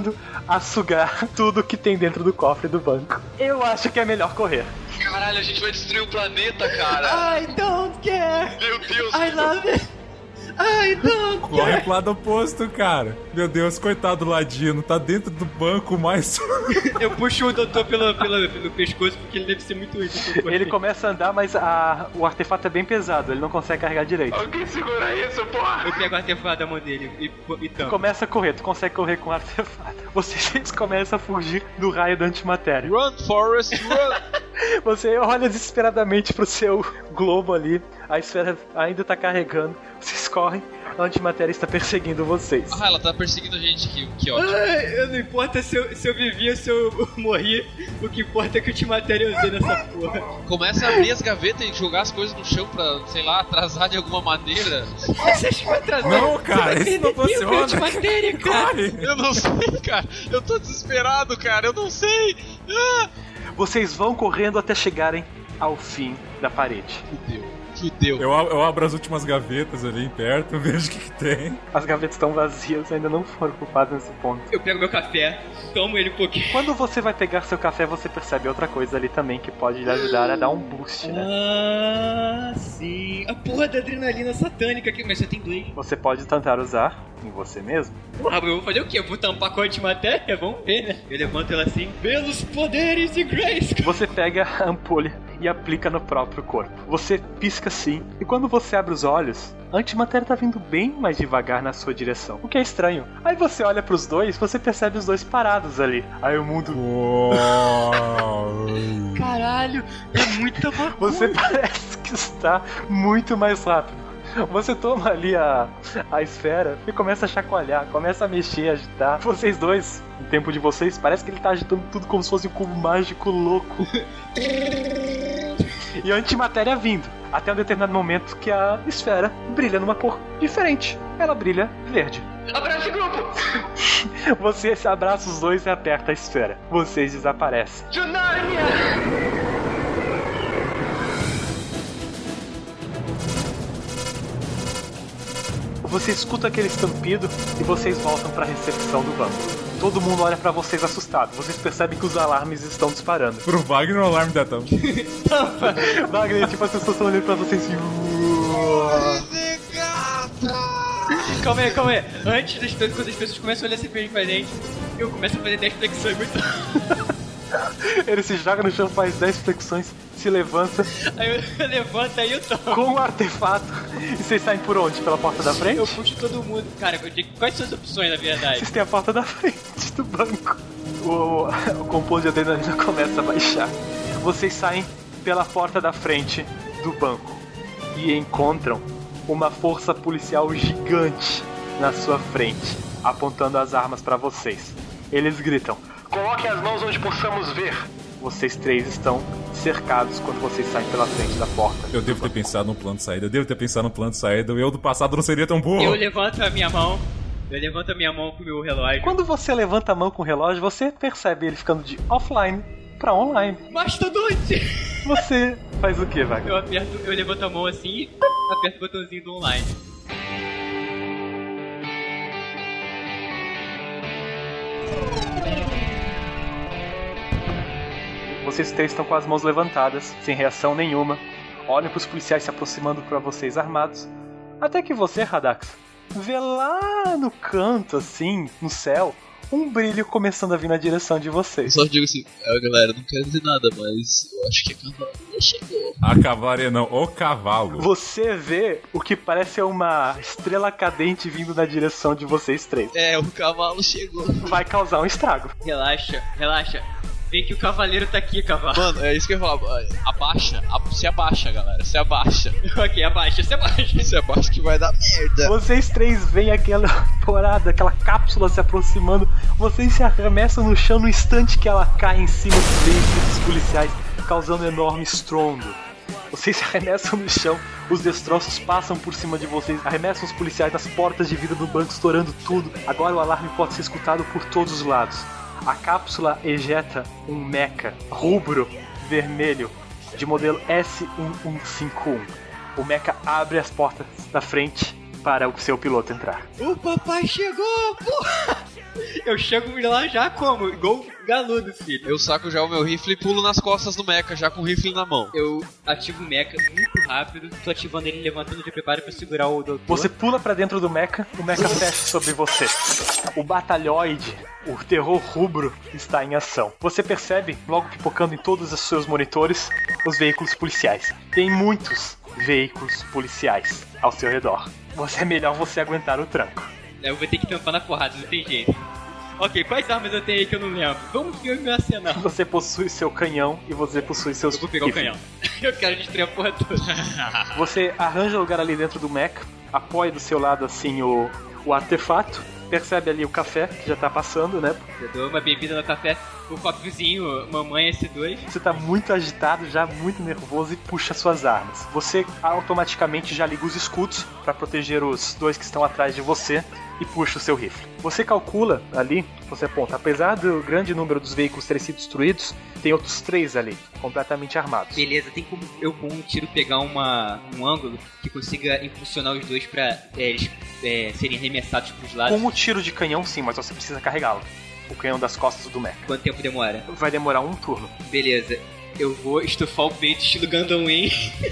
a sugar tudo que tem dentro do cofre do banco. Eu acho que é melhor correr. Caralho, a gente vai destruir o planeta, cara. I don't care. Meu Deus. I love it. I don't Corre care. pro lado oposto, cara. Meu Deus, coitado do Ladino. Tá dentro do banco mais... Eu puxo o doutor pelo, pelo, pelo pescoço porque ele deve ser muito útil. Ele começa a andar, mas a, o artefato é bem pesado. Ele não consegue carregar direito. Alguém segura isso, porra! Eu pego o artefato da mão dele e, e Tu tampo. começa a correr, tu consegue correr com o artefato. Vocês começam a fugir do raio da antimatéria. Run, Forrest, run! Você olha desesperadamente pro seu globo ali, a esfera ainda tá carregando, vocês correm, a antimatéria está perseguindo vocês. Ah, ela tá perseguindo a gente, que, que ótimo. Ai, não importa se eu, se eu vivi ou se eu morri, o que importa é que eu te matéria usei nessa porra. Começa a abrir as gavetas e jogar as coisas no chão pra, sei lá, atrasar de alguma maneira. Você acha que vai atrasar? Não, cara, isso não funciona. Matéria, cara. Corre! Eu não sei, cara. Eu tô desesperado, cara. Eu não sei. Ah! Vocês vão correndo até chegarem ao fim da parede. Fudeu. Fudeu. Eu, eu abro as últimas gavetas ali perto, vejo o que, que tem. As gavetas estão vazias, ainda não foram ocupadas nesse ponto. Eu pego meu café, tomo ele um pouquinho. Quando você vai pegar seu café, você percebe outra coisa ali também que pode lhe ajudar a dar um boost, né? Ah, sim. A porra da adrenalina satânica aqui. Mas você tem dois. Você pode tentar usar em você mesmo. Ah, eu vou fazer o quê? Eu vou tampar com a antimatéria? Vamos ver, né? Eu levanto ela assim. Pelos poderes de Grace. Você pega a ampulha e aplica no próprio corpo. Você pisca sim, e quando você abre os olhos, a antimatéria tá vindo bem mais devagar na sua direção, o que é estranho. Aí você olha pros dois, você percebe os dois parados ali. Aí o mundo... Caralho, é muita maconha. Você parece que está muito mais rápido. Você toma ali a, a esfera e começa a chacoalhar, começa a mexer, agitar. Vocês dois, no tempo de vocês, parece que ele tá agitando tudo como se fosse um cubo mágico louco. E a antimatéria vindo, até um determinado momento que a esfera brilha numa cor diferente. Ela brilha verde. Abraço, grupo! Você se abraça os dois e aperta a esfera. Vocês desaparecem. Junarnia! Você escuta aquele estampido e vocês voltam para a recepção do banco. Todo mundo olha para vocês assustado. Vocês percebem que os alarmes estão disparando. Pro Wagner o alarme da tampa. Wagner, tipo, as pessoas estão olhando pra vocês assim... Calma aí, calma aí. Antes das pessoas, quando as pessoas começam a olhar esse filme pra gente, eu começo a fazer dez flexões muito. Ele se joga no chão, faz dez flexões, se levanta. Aí eu levanto, aí eu tomo. Com o artefato. E vocês saem por onde? Pela porta da frente? Eu puxo todo mundo. Cara, eu digo, quais são as opções, na verdade? Vocês têm a porta da frente do banco. O, o composto de adrenalina começa a baixar. Vocês saem pela porta da frente do banco e encontram uma força policial gigante na sua frente, apontando as armas para vocês. Eles gritam: coloquem as mãos onde possamos ver. Vocês três estão cercados quando vocês saem pela frente da porta. Eu devo ter pensado no plano de saída, eu devo ter pensado no plano de saída. Eu do passado não seria tão burro. Eu levanto a minha mão, eu levanto a minha mão com o meu relógio. Quando você levanta a mão com o relógio, você percebe ele ficando de offline pra online. Mastodonte! Você faz o que, Wagner? Eu aperto, eu levanto a mão assim e aperto o botãozinho do online. Vocês três estão com as mãos levantadas, sem reação nenhuma. Olham para os policiais se aproximando para vocês armados. Até que você, Radax, vê lá no canto, assim, no céu, um brilho começando a vir na direção de vocês. Eu só digo assim, ah, galera, não quero dizer nada, mas eu acho que a cavalaria chegou. A cavalaria não, o cavalo. Você vê o que parece uma estrela cadente vindo na direção de vocês três. É, o cavalo chegou. Vai causar um estrago. Relaxa, relaxa. Vê que o cavaleiro tá aqui, cavalo. Mano, é isso que eu ia falar. Abaixa, se abaixa, galera, se abaixa. Ok, abaixa, se abaixa. Se abaixa que vai dar merda. Vocês três veem aquela porada, aquela cápsula se aproximando. Vocês se arremessam no chão no instante que ela cai em cima dos veículos dos policiais, causando um enorme estrondo. Vocês se arremessam no chão, os destroços passam por cima de vocês, arremessam os policiais nas portas de vidro do banco, estourando tudo. Agora o alarme pode ser escutado por todos os lados. A cápsula ejeta um mecha rubro vermelho de modelo S um um cinco um. O mecha abre as portas da frente para o seu piloto entrar. O papai chegou, porra! Eu chego lá já como? Igual galudo, filho. Eu saco já o meu rifle e pulo nas costas do mecha, já com o rifle na mão. Eu ativo o mecha muito rápido, tô ativando ele, levantando de preparo pra segurar o doutor. Você pula pra dentro do mecha, o mecha fecha sobre você. O batalhoide, o terror rubro, está em ação. Você percebe, logo pipocando em todos os seus monitores, os veículos policiais. Tem muitos veículos policiais ao seu redor. Você é melhor você aguentar o tranco. Eu vou ter que tampar na porrada, não tem jeito. Ok, quais armas eu tenho aí que eu não lembro? Vamos ver o meu arsenal. Você possui seu canhão e você possui seus... Eu vou pegar rifles. O canhão. Eu quero destruir a porra toda. Você arranja lugar ali dentro do mecha, apoia do seu lado assim o, o artefato, percebe ali o café que já tá passando, né? Eu dou uma bebida no café, um copozinho, mamãe S dois. Você tá muito agitado, já muito nervoso e puxa suas armas. Você automaticamente já liga os escudos para proteger os dois que estão atrás de você e puxa o seu rifle. Você calcula ali, você aponta, apesar do grande número dos veículos terem sido destruídos, tem outros três ali, completamente armados. Beleza, tem como eu com um tiro pegar uma, um ângulo que consiga impulsionar os dois pra é, eles é, serem arremessados pros lados? Com o tiro de canhão sim, mas você precisa carregá-lo. O canhão das costas do mecha. Quanto tempo demora? Vai demorar um turno. Beleza. Eu vou estufar o peito estilo Gundam Wing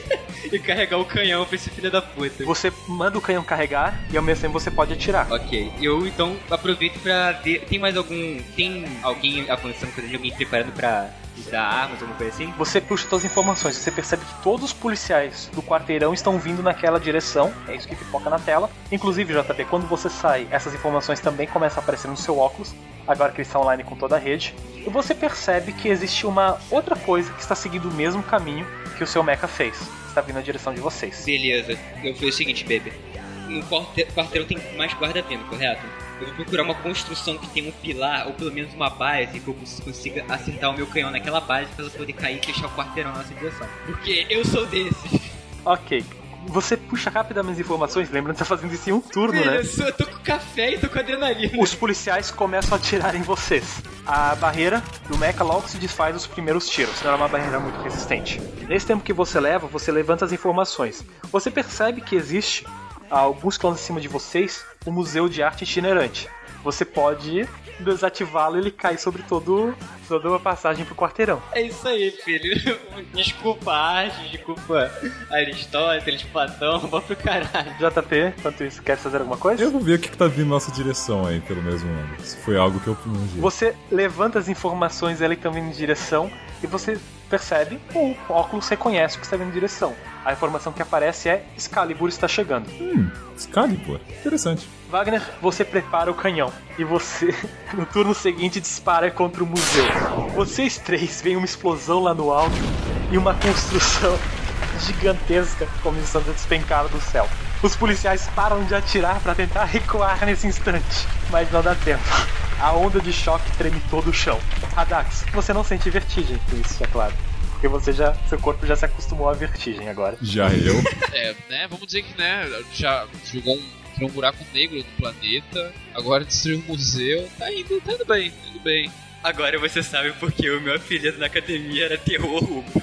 e carregar o canhão pra esse filho da puta. Você manda o canhão carregar e ao mesmo tempo você pode atirar. Ok. Eu então aproveito pra ver. Tem mais algum. Tem alguém avançando, por exemplo, alguém preparando pra usar armas, alguma coisa assim? Você puxa todas as informações. Você percebe que todos os policiais do quarteirão estão vindo naquela direção. É isso que pipoca na tela. Inclusive, J P, quando você sai, essas informações também começam a aparecer no seu óculos. Agora que ele está online com toda a rede. E você percebe que existe uma outra coisa que está seguindo o mesmo caminho que o seu mecha fez. Está vindo na direção de vocês. Beleza. Eu fiz o seguinte, baby. No quarteirão tem mais guarda vindo, correto? Eu vou procurar uma construção que tenha um pilar, ou pelo menos uma base, que eu consiga acertar o meu canhão naquela base pra eu poder cair e fechar o quarteirão na nossa direção. Porque eu sou desses. Ok. Você puxa rapidamente as informações, lembrando que você tá fazendo isso em um turno, Filho, né? Eu, sou, eu tô com café e tô com adrenalina. Os policiais começam a atirar em vocês. A barreira do mecha logo se desfaz os primeiros tiros, não era uma barreira muito resistente. Nesse tempo que você leva, você levanta as informações. Você percebe que existe, a alguns quilômetros acima de vocês, um museu de arte itinerante. Você pode desativá-lo e ele cai sobre todo, toda a passagem pro quarteirão. É isso aí, filho. Desculpa arte, desculpa Aristóteles, Platão, vou pro caralho. J P, enquanto isso, quer fazer alguma coisa? Eu vou ver o que, que tá vindo na nossa direção aí, pelo mesmo ano. Se foi algo que eu planejei. Você levanta as informações ali que estão vindo em direção e você percebe, o óculos reconhece o que está vindo em direção. A informação que aparece é Excalibur está chegando. Hum, Excalibur. Interessante. Wagner, você prepara o canhão e você, no turno seguinte, dispara contra o museu. Vocês três veem uma explosão lá no alto e uma construção gigantesca começando a despencar do céu. Os policiais param de atirar para tentar recuar nesse instante, mas não dá tempo. A onda de choque treme todo o chão. Radax, você não sente vertigem com isso, é claro. Porque você já, seu corpo já se acostumou à vertigem agora. Já eu? É, né, vamos dizer que, né, já jogou um, um buraco negro no planeta, agora destruiu um museu, tá indo, tá indo bem, tá indo bem. Agora você sabe porque o meu apelido na academia era Terror Rubro.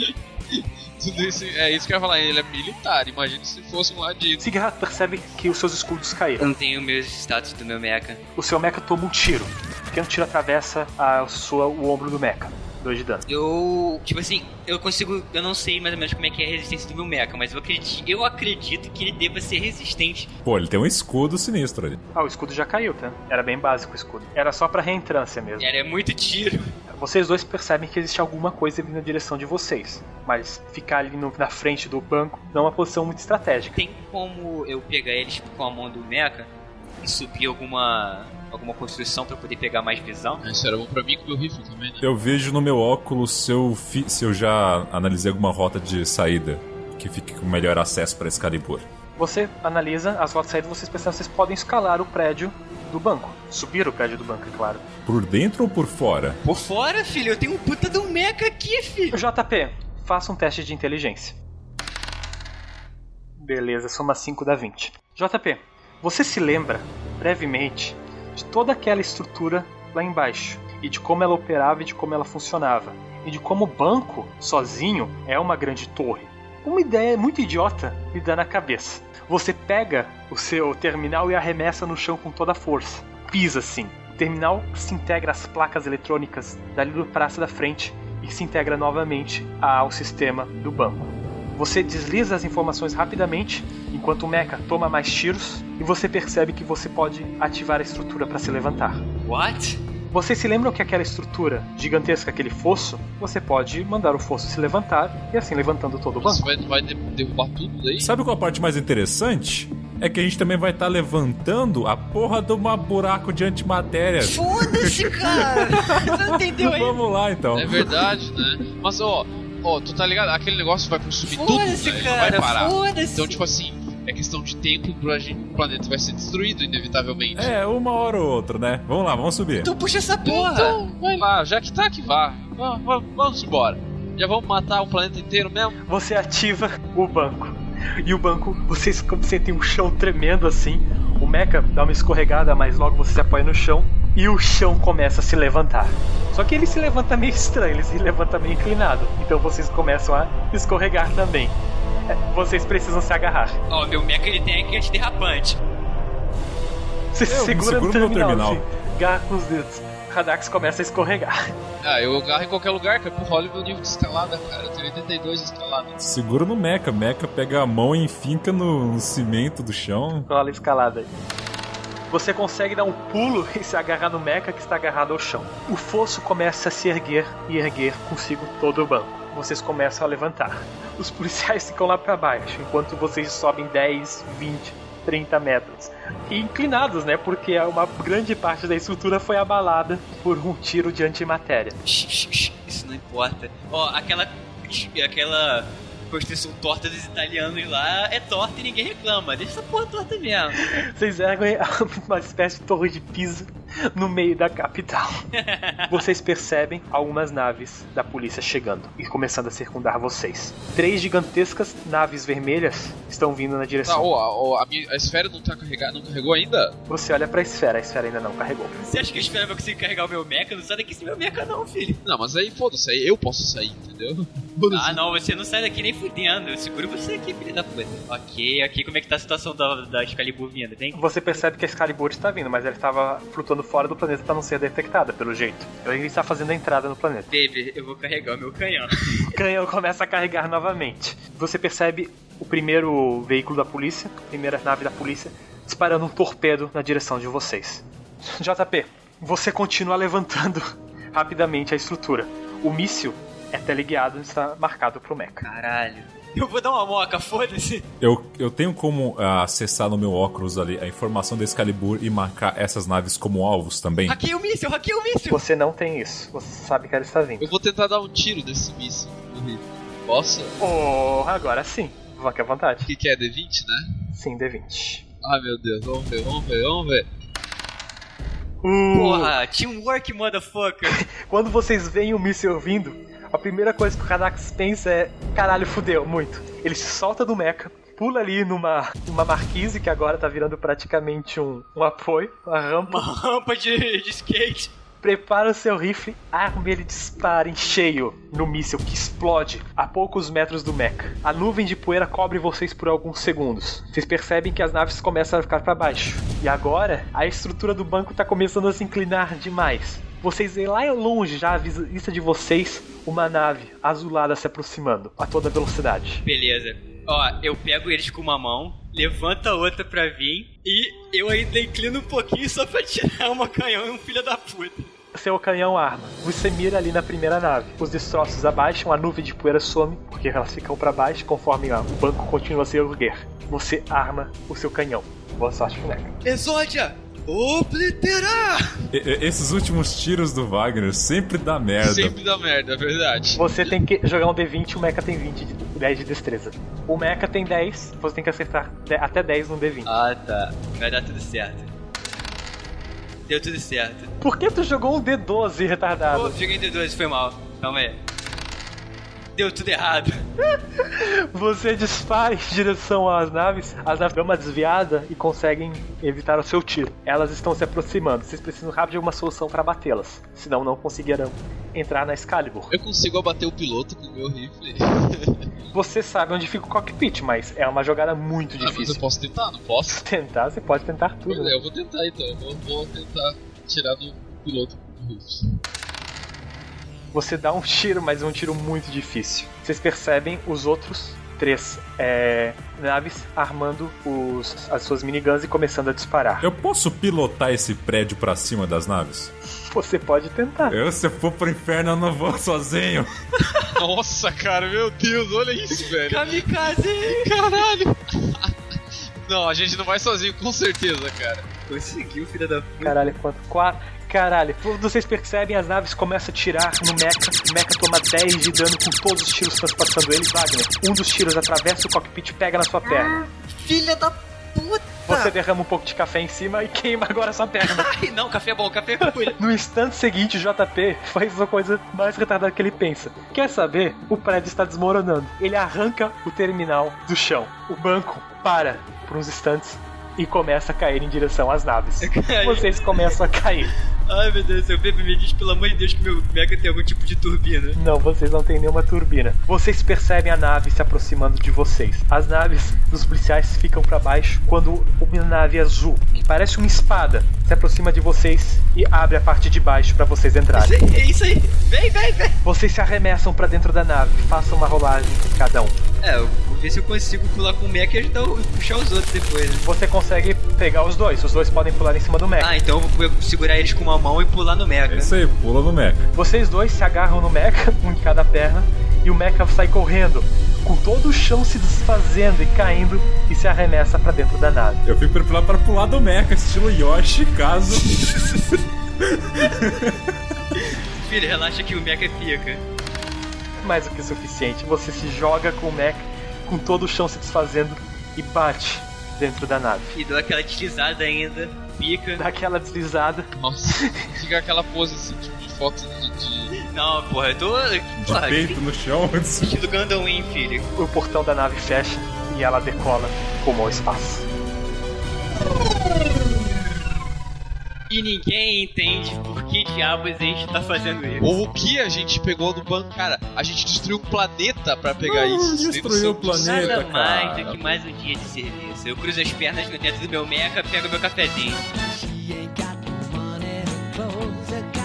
Tudo isso, é isso que eu ia falar, ele é militar, imagina se fosse um ladino. Sigarra percebe que os seus escudos caíram. Eu não tenho meus status do meu mecha. O seu mecha toma um tiro. Um pequeno tiro atravessa a sua, o ombro do mecha. Dois de dano. Eu, tipo assim, eu consigo, eu não sei mais ou menos como é que é a resistência do meu mecha, mas eu acredito, eu acredito que ele deva ser resistente. Pô, ele tem um escudo sinistro ali. Ah, o escudo já caiu, tá? Era bem básico o escudo. Era só pra reentrância mesmo. Era muito tiro. Vocês dois percebem que existe alguma coisa vindo na direção de vocês, mas ficar ali no, na frente do banco não é uma posição muito estratégica. Tem como eu pegar eles com a mão do mecha e subir alguma alguma construção pra poder pegar mais visão? Isso era bom pra mim com o meu rifle também, né? Eu vejo no meu óculos se eu, fi, se eu já analisei alguma rota de saída que fique com melhor acesso pra Excalibur. Você analisa as rotas de saída, vocês pensam que vocês podem escalar o prédio do banco. Subir o prédio do banco, é claro. Por dentro ou por fora? Por fora, filho. Eu tenho um puta de um mecha aqui, filho. J P, faça um teste de inteligência. Beleza, soma cinco dá vinte. J P, você se lembra, brevemente, de toda aquela estrutura lá embaixo. E de como ela operava e de como ela funcionava. E de como o banco, sozinho, é uma grande torre. Uma ideia muito idiota lhe dá na cabeça. Você pega o seu terminal e arremessa no chão com toda a força. Pisa assim. O terminal se integra às placas eletrônicas dali do praça da frente e se integra novamente ao sistema do banco. Você desliza as informações rapidamente, enquanto o mecha toma mais tiros, e você percebe que você pode ativar a estrutura para se levantar. What? Vocês se lembram que aquela estrutura gigantesca, aquele fosso, você pode mandar o fosso se levantar e assim levantando todo o banco. Você vai, vai derrubar tudo daí? Sabe qual a parte mais interessante? É que a gente também vai estar tá levantando a porra de uma buraco de antimatéria. Foda-se, cara! Você não entendeu aí? Vamos lá, então. É verdade, né? Mas, ó, ó, tu tá ligado? Aquele negócio vai consumir tudo, né? Foda-se, Ele não cara, vai parar. foda-se. Então, tipo assim, é questão de tempo pra gente, o planeta vai ser destruído, inevitavelmente. É, uma hora ou outra, né? Vamos lá, vamos subir. Então puxa essa porra! Então, vai lá, já que tá, que vá. Vamos, vamos, vamos embora. Já vamos matar o planeta inteiro mesmo? Você ativa o banco. E o banco, vocês sentem um chão tremendo assim. O mecha dá uma escorregada, mas logo você se apoia no chão. E o chão começa a se levantar. Só que ele se levanta meio estranho, ele se levanta meio inclinado. Então vocês começam a escorregar também. Vocês precisam se agarrar. Ó, oh, meu mecha ele tem aqui antiderrapante. Você Eu segura no no terminal, terminal. assim, agarra com os dedos. Radax começa a escorregar. Ah, eu agarro em qualquer lugar, cara. Porra, olha o meu nível de escalada, cara. Eu tenho oitenta e dois de escalada. Segura no mecha. Mecha pega a mão e enfinca no, no cimento do chão. Rola a escalada aí. Você consegue dar um pulo e se agarrar no mecha que está agarrado ao chão. O fosso começa a se erguer e erguer consigo todo o banco. Vocês começam a levantar. Os policiais ficam lá pra baixo, enquanto vocês sobem dez, vinte, trinta metros. E inclinados, né? Porque uma grande parte da estrutura foi abalada por um tiro de antimatéria. Isso não importa. Ó, aquela... aquela... construção torta dos italianos lá é torta e ninguém reclama. Deixa essa porra torta mesmo. Vocês erguem uma espécie de torre de Pisa no meio da capital. Vocês percebem algumas naves da polícia chegando e começando a circundar vocês. Três gigantescas naves vermelhas estão vindo na direção. Tá, ó, ó, a, minha, a esfera não tá carregada, não carregou ainda? Você olha pra esfera, a esfera ainda não carregou. Você acha que a esfera vai conseguir carregar o meu mecha? Não sai daqui sem meu mecha não, filho. Não, mas aí foda-se, aí eu posso sair, entendeu? Ah não, você não sai daqui nem fudendo. Eu seguro você aqui, filho da puta. Ok, ok, como é que tá a situação da, da Excalibur vindo, tem? Você percebe que a Excalibur está vindo, mas ela estava flutuando fora do planeta para não ser detectada, pelo jeito. Ele está fazendo a entrada no planeta. Baby, eu vou carregar o meu canhão. O canhão começa a carregar novamente. Você percebe o primeiro veículo da polícia, a primeira nave da polícia, disparando um torpedo na direção de vocês. J P, você continua levantando rapidamente a estrutura. O míssil é teleguiado e está marcado pro mecha. Caralho. Eu vou dar uma moca, foda-se. Eu, eu tenho como uh, acessar no meu óculos ali a informação da Excalibur e marcar essas naves como alvos também? Hackei o míssil, hackei o míssil. Você não tem isso. Você sabe que ela está vindo. Eu vou tentar dar um tiro nesse míssil. Posso? Oh, agora sim. Fique à vontade. O que, que é? D vinte, né? Sim, D vinte. Ai meu Deus, vamos ver, vamos ver, vamos ver. Uh. Porra, teamwork, motherfucker. Quando vocês veem o míssil vindo, a primeira coisa que o Radax pensa é: caralho, fudeu, muito. Ele se solta do mecha, pula ali numa, numa marquise que agora tá virando praticamente um, um apoio, uma rampa. Uma rampa de, de skate. Prepara o seu rifle, arma e ele dispara em cheio no míssil que explode a poucos metros do mecha. A nuvem de poeira cobre vocês por alguns segundos. Vocês percebem que as naves começam a ficar para baixo. E agora, a estrutura do banco tá começando a se inclinar demais. Vocês veem lá longe, já à vista de vocês, uma nave azulada se aproximando a toda velocidade. Beleza. Ó, eu pego eles com uma mão, levanto a outra pra vir e eu ainda inclino um pouquinho só pra tirar uma canhão e um filho da puta. Seu canhão arma. Você mira ali na primeira nave. Os destroços abaixam, a nuvem de poeira some, porque elas ficam pra baixo conforme ó, o banco continua a se erguer. Você arma o seu canhão. Boa sorte, Funeca. Exódia! Obliterar! Esses últimos tiros do Wagner sempre dá merda. Sempre dá merda, é verdade. Você tem que jogar um D vinte, o mecha tem vinte, dez de destreza. O mecha tem dez, você tem que acertar até dez no D vinte. Ah, tá. Vai dar tudo certo. Deu tudo certo. Por que tu jogou um D doze, retardado? Pô, joguei D doze, foi mal. Calma aí. Deu tudo errado. Você dispara em direção às naves, as naves dão uma desviada e conseguem evitar o seu tiro. Elas estão se aproximando, vocês precisam rápido de uma solução para batê-las, senão não conseguirão entrar na Excalibur. Eu consigo abater o piloto com o meu rifle. Você sabe onde fica o cockpit, mas é uma jogada muito ah, difícil. Mas eu posso tentar, não posso? Tentar, você pode tentar tudo. Pois é, eu vou tentar então, eu vou, vou tentar. atirar no piloto. Você dá um tiro, mas é um tiro muito difícil. Vocês percebem os outros três é, naves armando os, as suas miniguns e começando a disparar. Eu posso pilotar esse prédio pra cima das naves? Você pode tentar. Eu, se eu for pro inferno, eu não vou sozinho. Nossa, cara, meu Deus, olha isso, velho. Kamikaze! Caralho! Não, a gente não vai sozinho, com certeza, cara. Conseguiu, filha da puta. Caralho, quanto? Quatro. Caralho, vocês percebem, as naves começam a tirar no mecha. O mecha toma dez de dano com todos os tiros transpassando ele. Wagner, um dos tiros atravessa o cockpit e pega na sua perna. Filha da puta! Você derrama um pouco de café em cima e queima agora a sua perna. Ai, não, café é bom, café é cuida. No instante seguinte, o J P faz a coisa mais retardada que ele pensa. Quer saber? O prédio está desmoronando. Ele arranca o terminal do chão. O banco para por uns instantes e começa a cair em direção às naves. Vocês começam a cair. Ai, meu Deus, seu Pepe me diz, pelo amor de Deus, que meu mecha tem algum tipo de turbina. Não, vocês não têm nenhuma turbina. Vocês percebem a nave se aproximando de vocês. As naves dos policiais ficam pra baixo quando uma nave azul, que parece uma espada, se aproxima de vocês e abre a parte de baixo pra vocês entrarem. Isso aí, é isso aí. Vem, vem, vem. Vocês se arremessam pra dentro da nave. Façam uma rolagem cada um. É, eu vou ver se eu consigo pular com o mecha e ajudar o, puxar os outros depois, né? Você consegue pegar os dois. Os dois podem pular em cima do mecha. Ah, então eu vou segurar eles com uma mão e pular no mecha. É isso aí, pula no mecha. Vocês dois se agarram no mecha, um em cada perna, e o mecha sai correndo, com todo o chão se desfazendo e caindo, e se arremessa pra dentro da nave. Eu fico preparado para pular do mecha, estilo Yoshi, caso... Filho, relaxa que o mecha fica. Mais do que o suficiente. Você se joga com o mecha, com todo o chão se desfazendo, e bate dentro da nave. E dou aquela deslizada ainda, pica. Dá aquela deslizada. Nossa, fica aquela pose assim, tipo de foto de... de... Não, porra, eu tô... De porra, peito que... no chão. Estilo Gundam Wing, filho. O portão da nave fecha e ela decola rumo ao espaço. E ninguém entende por que diabos a gente tá fazendo isso. Ou o que a gente pegou no banco. Cara, a gente destruiu um planeta pra pegar Não, isso. destruiu o planeta, Nada mais cara. do que mais um dia de serviço. Eu cruzo as pernas no dentro do meu mecha, pego meu cafezinho.